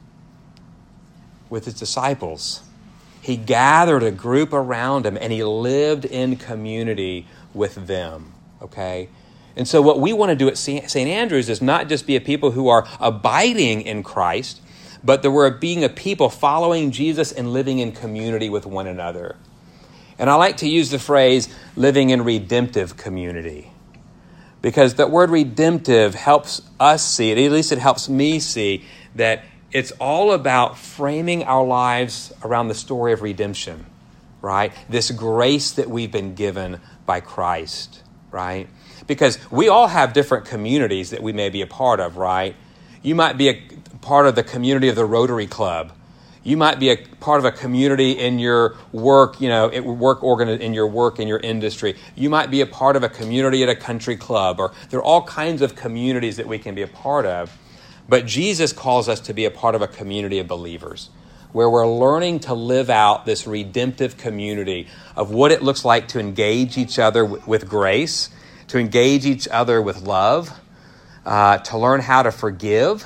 With his disciples. He gathered a group around him and he lived in community with them, okay? And so what we want to do at St. Andrews is not just be a people who are abiding in Christ, but that we're being a people following Jesus and living in community with one another. And I like to use the phrase living in redemptive community, because that word redemptive helps us see, at least it helps me see, that it's all about framing our lives around the story of redemption, right? This grace that we've been given by Christ, right? Because we all have different communities that we may be a part of, right? You might be a part of the community of the Rotary Club. You might be a part of a community in your work, in your work, in your industry. You might be a part of a community at a country club, or there are all kinds of communities that we can be a part of. But Jesus calls us to be a part of a community of believers, where we're learning to live out this redemptive community of what it looks like to engage each other with grace, to engage each other with love, to learn how to forgive,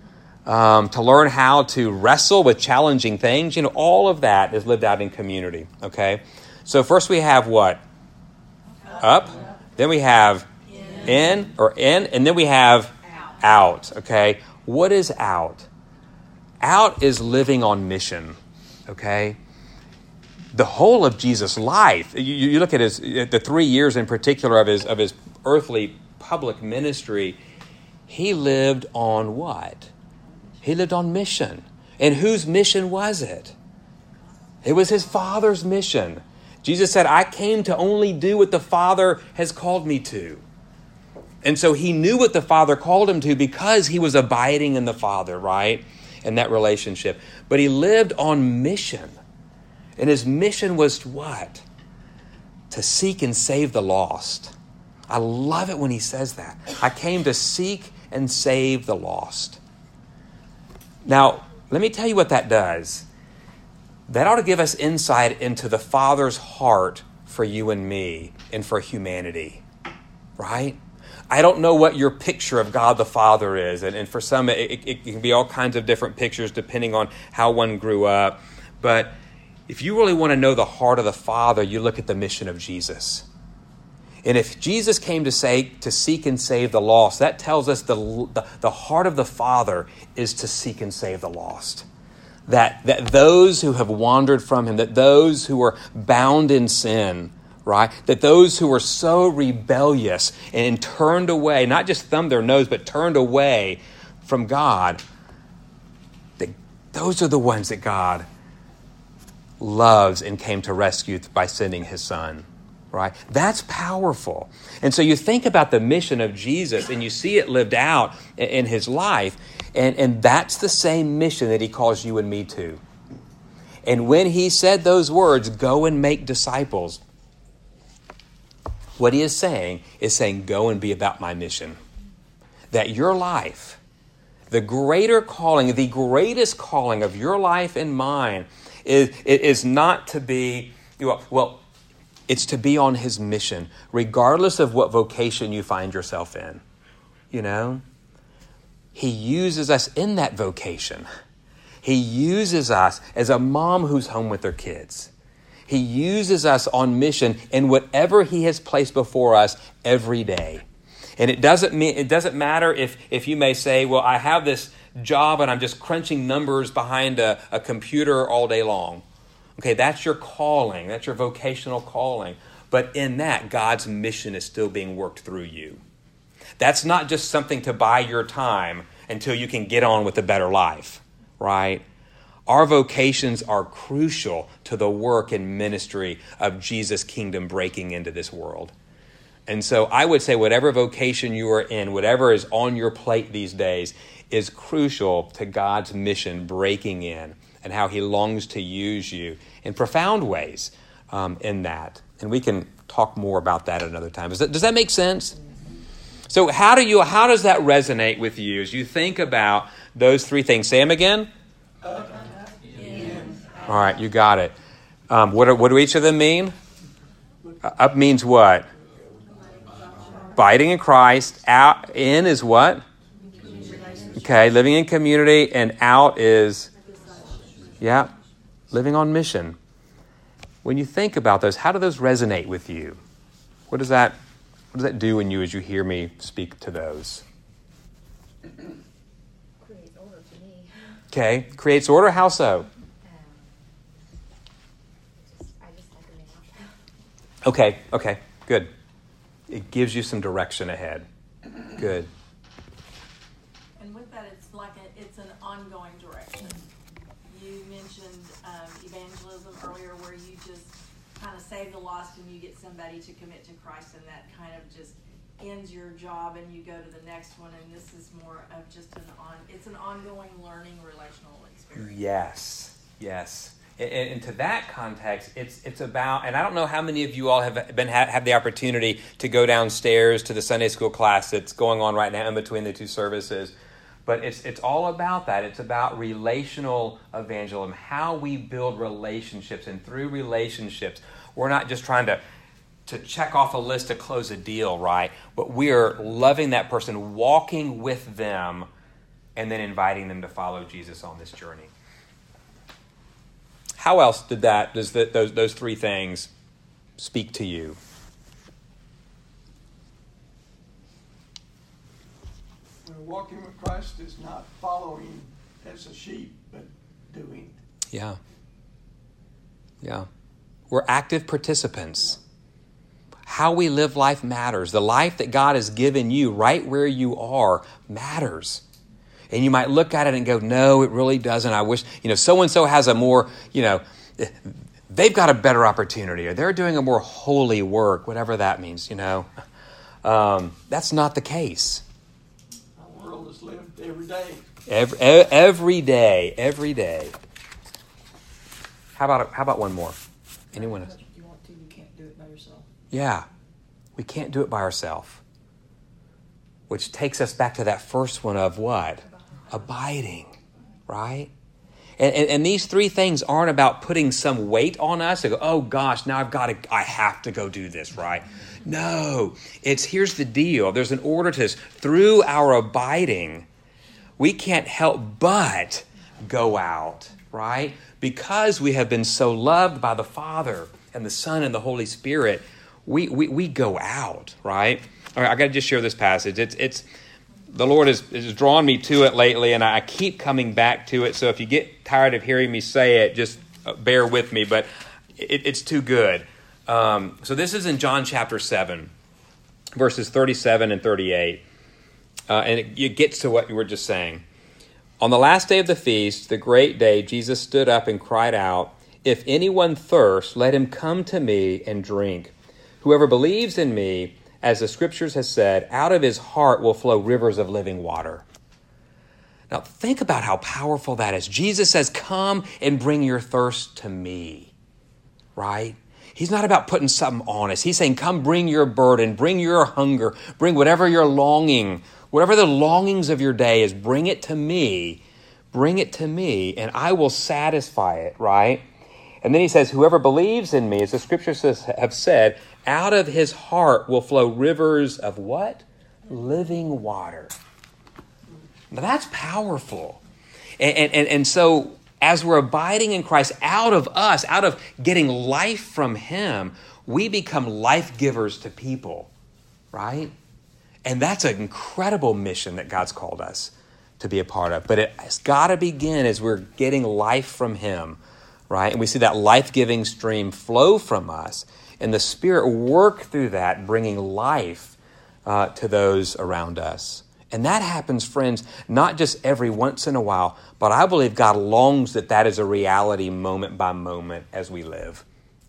to learn how to wrestle with challenging things. All of that is lived out in community, okay? So first we have what? Up. Then we have in, and then we have out, okay? What is out? Out is living on mission, okay? The whole of Jesus' life, you look at the 3 years in particular of his earthly public ministry, he lived on what? He lived on mission. And whose mission was it? It was his Father's mission. Jesus said, I came to only do what the Father has called me to. And so he knew what the Father called him to because he was abiding in the Father, right? In that relationship. But he lived on mission. And his mission was what? To seek and save the lost. I love it when he says that. I came to seek and save the lost. Now, let me tell you what that does. That ought to give us insight into the Father's heart for you and me and for humanity, right? I don't know what your picture of God the Father is, and for some it can be all kinds of different pictures depending on how one grew up. But if you really want to know the heart of the Father, you look at the mission of Jesus. And if Jesus came to seek and save the lost, that tells us the heart of the Father is to seek and save the lost. That those who have wandered from him, that those who are bound in sin, right? That those who are so rebellious and turned away, not just thumbed their nose, but turned away from God, those are the ones that God loves and came to rescue by sending his Son. Right? That's powerful. And so you think about the mission of Jesus and you see it lived out in his life. And that's the same mission that he calls you and me to. And when he said those words, go and make disciples, what he is saying, go and be about my mission. That your life, the greatest calling of your life and mine is not to be, it's to be on his mission, regardless of what vocation you find yourself in. He uses us in that vocation. He uses us as a mom who's home with her kids. He uses us on mission in whatever he has placed before us every day. And it doesn't matter if you may say, well, I have this job and I'm just crunching numbers behind a computer all day long. Okay, that's your calling. That's your vocational calling. But in that, God's mission is still being worked through you. That's not just something to buy your time until you can get on with a better life, right? Our vocations are crucial to the work and ministry of Jesus' kingdom breaking into this world. And so I would say whatever vocation you are in, whatever is on your plate these days, is crucial to God's mission breaking in and how he longs to use you in profound ways in that. And we can talk more about that at another time. Does that make sense? So how does that resonate with you as you think about those three things? Say them again. Up, in, all right, you got it. What do each of them mean? Up means what? Abiding in Christ. Out, in is what? Okay, living in community. And out is, living on mission. When you think about those, how do those resonate with you? What does that do in you as you hear me speak to those? Creates order to me. Okay, creates order. How so? I just like a man. Okay, good. It gives you some direction ahead. Good. And with that, it's an ongoing direction. You mentioned evangelism earlier, where you just kind of save the lost and you get somebody to commit to Christ, and that kind of just ends your job and you go to the next one. And this is more of just it's an ongoing learning relational experience. Yes. And to that context, it's about, and I don't know how many of you all have the opportunity to go downstairs to the Sunday school class that's going on right now in between the two services. But it's all about that. It's about relational evangelism, how we build relationships. And through relationships, we're not just trying to check off a list to close a deal, right? But we are loving that person, walking with them, and then inviting them to follow Jesus on this journey. How else does those three things speak to you? Walking with Christ is not following as a sheep, but doing. Yeah. We're active participants. How we live life matters. The life that God has given you right where you are matters. And you might look at it and go, no, it really doesn't. I wish, so-and-so has a more, they've got a better opportunity, or they're doing a more holy work, whatever that means, That's not the case. Our world is lived every day. Every day. How about one more? Anyone else? You want to, you can't do it by yourself. Yeah, we can't do it by ourselves. Which takes us back to that first one of what? Abiding, right? And these three things aren't about putting some weight on us to go, oh gosh, now I have to go do this, right? No, here's the deal. There's an order to this. Through our abiding, we can't help but go out, right? Because we have been so loved by the Father and the Son and the Holy Spirit, we go out, right? All right, I got to just share this passage. It's the Lord has drawn me to it lately, and I keep coming back to it. So if you get tired of hearing me say it, just bear with me. But it's too good. So this is in John chapter 7, verses 37 and 38. And it gets to what you were just saying. On the last day of the feast, the great day, Jesus stood up and cried out, "If anyone thirsts, let him come to me and drink. Whoever believes in me, as the Scriptures has said, out of his heart will flow rivers of living water." Now, think about how powerful that is. Jesus says, come and bring your thirst to me, right? He's not about putting something on us. He's saying, come bring your burden, bring your hunger, bring whatever you're longing, whatever the longings of your day is, bring it to me, and I will satisfy it, right? And then he says, whoever believes in me, as the Scriptures have said, out of his heart will flow rivers of what? Living water. Now that's powerful. And so as we're abiding in Christ, out of us, out of getting life from him, we become life givers to people, right? And that's an incredible mission that God's called us to be a part of. But it's got to begin as we're getting life from him, right? And we see that life-giving stream flow from us, and the Spirit work through that, bringing life to those around us. And that happens, friends, not just every once in a while, but I believe God longs that is a reality moment by moment as we live,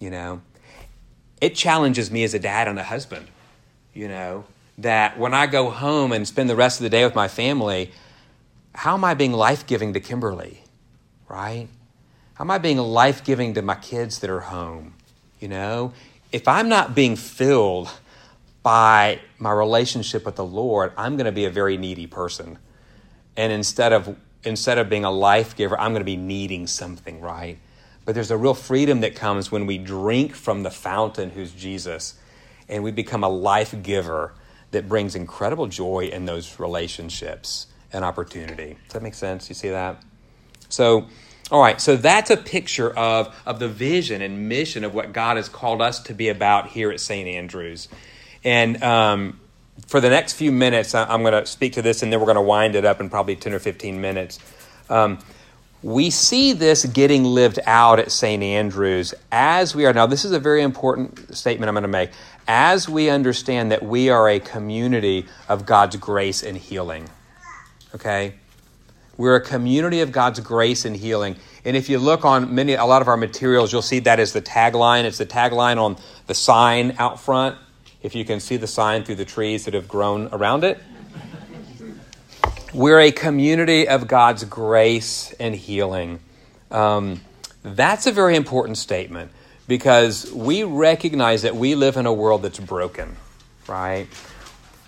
It challenges me as a dad and a husband, that when I go home and spend the rest of the day with my family, how am I being life-giving to Kimberly, right? How am I being life-giving to my kids that are home, If I'm not being filled by my relationship with the Lord, I'm going to be a very needy person. And instead of being a life giver, I'm going to be needing something, right? But there's a real freedom that comes when we drink from the fountain who's Jesus, and we become a life giver that brings incredible joy in those relationships and opportunity. Does that make sense? You see that? So, all right, so that's a picture of the vision and mission of what God has called us to be about here at St. Andrews. And for the next few minutes, I'm going to speak to this, and then we're going to wind it up in probably 10 or 15 minutes. We see this getting lived out at St. Andrews as we are. Now, this is a very important statement I'm going to make. As we understand that we are a community of God's grace and healing. Okay? We're a community of God's grace and healing. And if you look on a lot of our materials, you'll see that as the tagline. It's the tagline on the sign out front. If you can see the sign through the trees that have grown around it. We're a community of God's grace and healing. That's a very important statement because we recognize that we live in a world that's broken, right?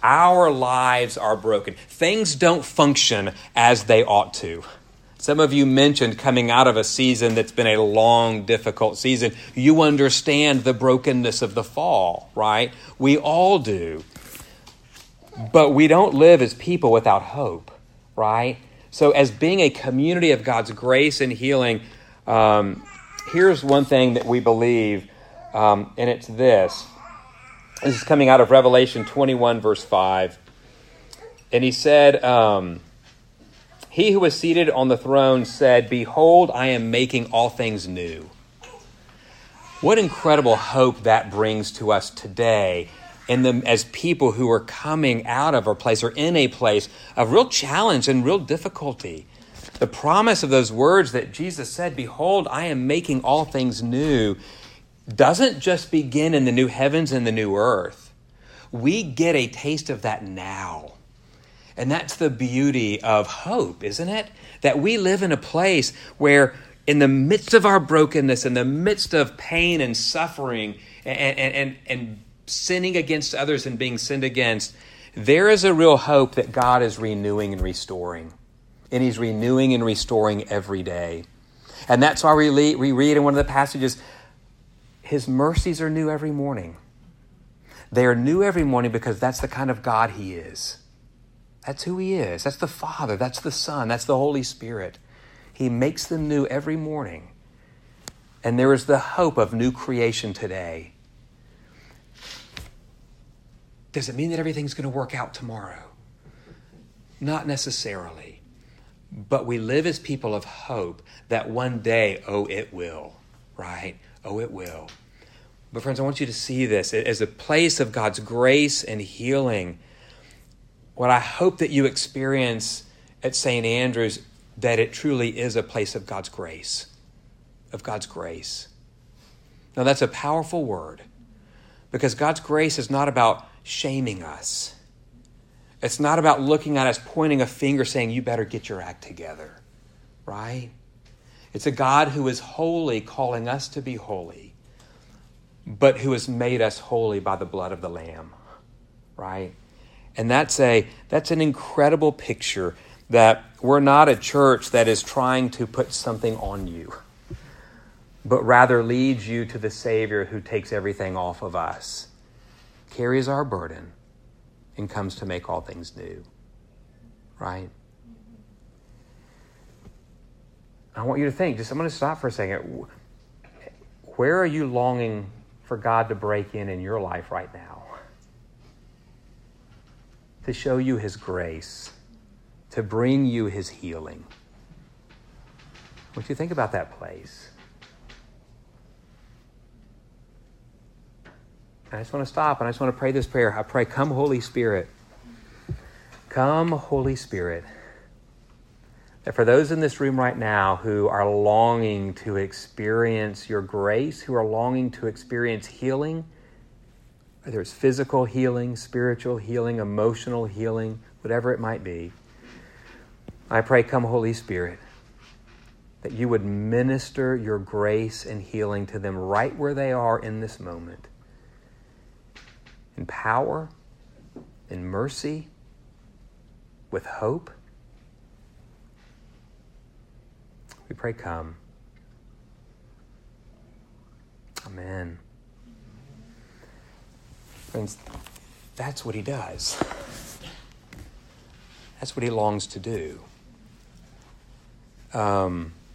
Our lives are broken. Things don't function as they ought to. Some of you mentioned coming out of a season that's been a long, difficult season. You understand the brokenness of the fall, right? We all do. But we don't live as people without hope, right? So as being a community of God's grace and healing, here's one thing that we believe, and it's this. This is coming out of Revelation 21, verse 5. And he said, he who was seated on the throne said, "Behold, I am making all things new." What incredible hope that brings to us today as people who are coming out of a place or in a place of real challenge and real difficulty. The promise of those words that Jesus said, "Behold, I am making all things new," doesn't just begin in the new heavens and the new earth. We get a taste of that now. And that's the beauty of hope, isn't it? That we live in a place where in the midst of our brokenness, in the midst of pain and suffering and sinning against others and being sinned against, there is a real hope that God is renewing and restoring. And He's renewing and restoring every day. And that's why we read in one of the passages, His mercies are new every morning. They are new every morning because that's the kind of God He is. That's who He is. That's the Father. That's the Son. That's the Holy Spirit. He makes them new every morning. And there is the hope of new creation today. Does it mean that everything's going to work out tomorrow? Not necessarily. But we live as people of hope that one day, it will, right? It will. But friends, I want you to see this as a place of God's grace and healing. What I hope that you experience at St. Andrew's, that it truly is a place of God's grace. Of God's grace. Now that's a powerful word, because God's grace is not about shaming us. It's not about looking at us, pointing a finger, saying, "You better get your act together." Right? It's a God who is holy, calling us to be holy, but who has made us holy by the blood of the Lamb. Right? And that's an incredible picture that we're not a church that is trying to put something on you, but rather leads you to the Savior who takes everything off of us, carries our burden, and comes to make all things new. Right? I want you to think, I'm going to stop for a second. Where are you longing for God to break in your life right now? To show you His grace, to bring you His healing. What do you think about that place? I just want to stop and I just want to pray this prayer. I pray, come Holy Spirit. Come Holy Spirit. That for those in this room right now who are longing to experience your grace, who are longing to experience healing, whether it's physical healing, spiritual healing, emotional healing, whatever it might be, I pray, come Holy Spirit, that you would minister your grace and healing to them right where they are in this moment. In power, in mercy, with hope. We pray, come. Amen. Friends, that's what He does. That's what He longs to do. I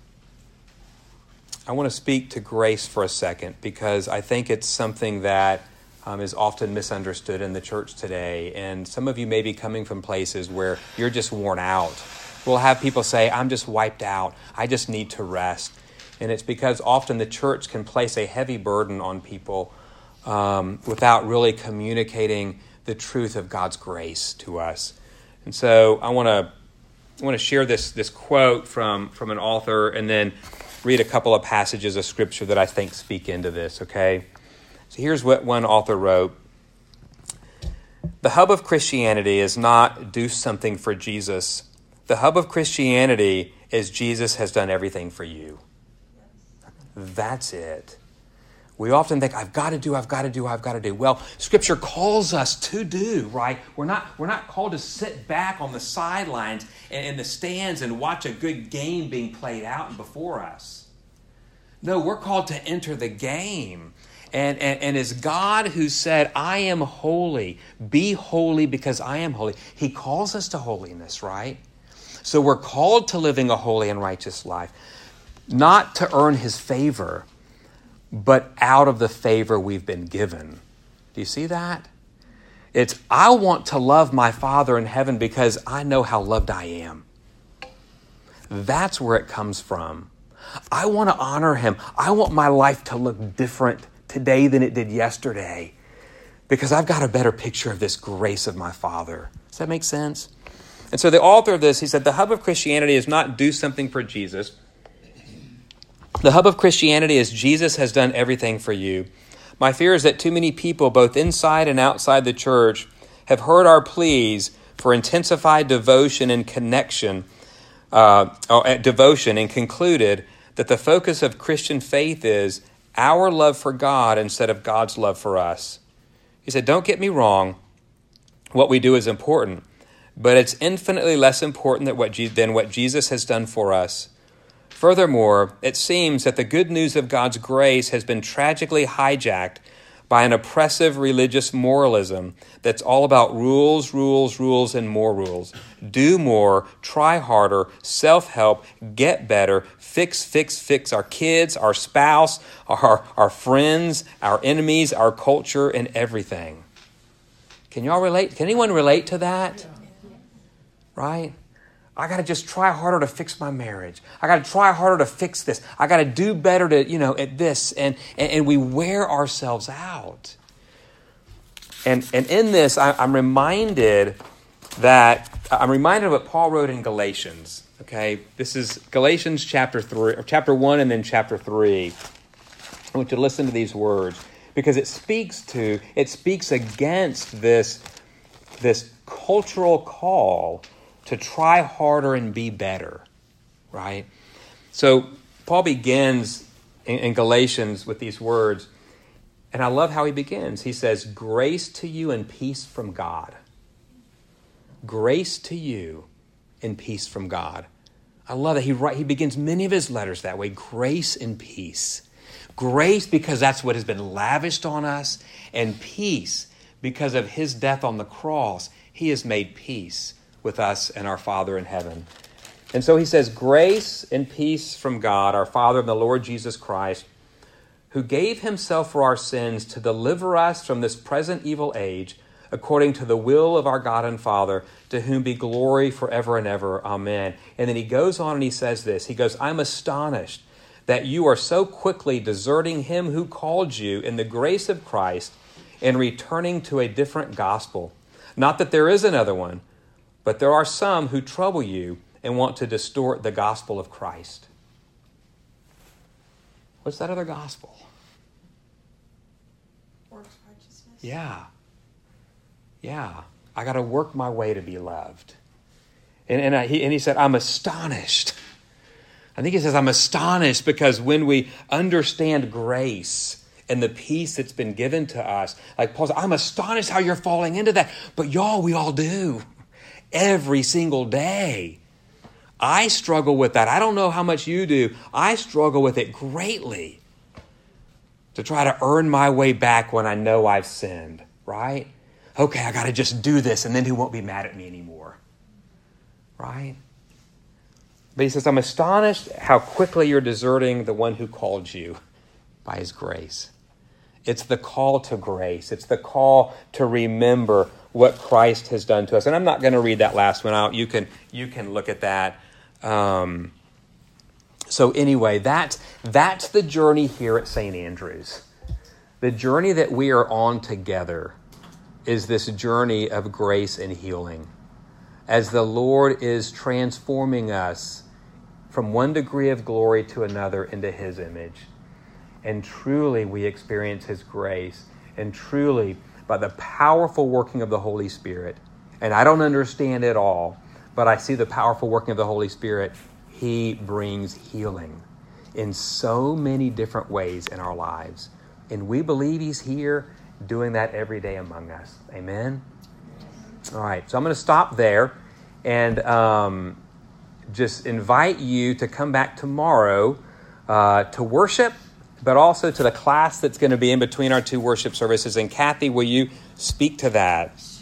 want to speak to grace for a second, because I think it's something that is often misunderstood in the church today. And some of you may be coming from places where you're just worn out. We'll have people say, "I'm just wiped out. I just need to rest." And it's because often the church can place a heavy burden on people without really communicating the truth of God's grace to us. And so I want to share this quote from an author, and then read a couple of passages of Scripture that I think speak into this, okay? So here's what one author wrote. The hub of Christianity is not do something for Jesus. The hub of Christianity is Jesus has done everything for you. That's it. We often think, I've got to do. Well, Scripture calls us to do, right? We're not called to sit back on the sidelines and in the stands and watch a good game being played out before us. No, we're called to enter the game. And it's God who said, I am holy. Be holy because I am holy. He calls us to holiness, right? So we're called to living a holy and righteous life, not to earn his favor, but out of the favor we've been given. Do you see that? It's, I want to love my Father in heaven because I know how loved I am. That's where it comes from. I want to honor him. I want my life to look different today than it did yesterday because I've got a better picture of this grace of my Father. Does that make sense? And so the author of this, he said, the hub of Christianity is not do something for Jesus. The hub of Christianity is Jesus has done everything for you. My fear is that too many people, both inside and outside the church, have heard our pleas for intensified devotion and connection, devotion, and concluded that the focus of Christian faith is our love for God instead of God's love for us. He said, don't get me wrong, what we do is important, but it's infinitely less important than what Jesus has done for us. Furthermore, it seems that the good news of God's grace has been tragically hijacked by an oppressive religious moralism that's all about rules, and more rules. Do more, try harder, self-help, get better, fix our kids, our spouse, our friends, our enemies, our culture, and everything. Can y'all relate? Can anyone relate to that? Right? I got to just try harder to fix my marriage. I got to try harder to fix this. I got to do better at this. And we wear ourselves out. And in this, I'm reminded of what Paul wrote in Galatians. Okay, this is Galatians chapter 1 and then chapter 3. I want you to listen to these words because it speaks against this cultural call to try harder and be better, right? So Paul begins in Galatians with these words, and I love how he begins. He says, grace to you and peace from God. Grace to you and peace from God. I love that he begins many of his letters that way, grace and peace. Grace because that's what has been lavished on us, and peace because of his death on the cross. He has made peace with us and our Father in heaven. And so he says, grace and peace from God, our Father and the Lord Jesus Christ, who gave himself for our sins to deliver us from this present evil age, according to the will of our God and Father, to whom be glory forever and ever. Amen. And then he goes on and he says this. He goes, I'm astonished that you are so quickly deserting him who called you in the grace of Christ and returning to a different gospel. Not that there is another one, but there are some who trouble you and want to distort the gospel of Christ. What's that other gospel? Works righteousness. Yeah. I got to work my way to be loved. And he said, I'm astonished. I think he says, I'm astonished because when we understand grace and the peace that's been given to us, like Paul said, I'm astonished how you're falling into that. But y'all, we all do. Every single day. I struggle with that. I don't know how much you do. I struggle with it greatly. To try to earn my way back when I know I've sinned, right? Okay, I got to just do this and then he won't be mad at me anymore. Right? But he says, I'm astonished how quickly you're deserting the one who called you by his grace. It's the call to grace. It's the call to remember what Christ has done to us. And I'm not going to read that last one out. You can look at that. So anyway, that's the journey here at St. Andrews. The journey that we are on together is this journey of grace and healing. As the Lord is transforming us from one degree of glory to another into his image. And truly we experience his grace. And truly, by the powerful working of the Holy Spirit, and I don't understand it all, but I see the powerful working of the Holy Spirit, he brings healing in so many different ways in our lives. And we believe He's here doing that every day among us. Amen? All right, so I'm going to stop there and just invite you to come back tomorrow to worship, but also to the class that's going to be in between our two worship services. And Kathy, will you speak to that?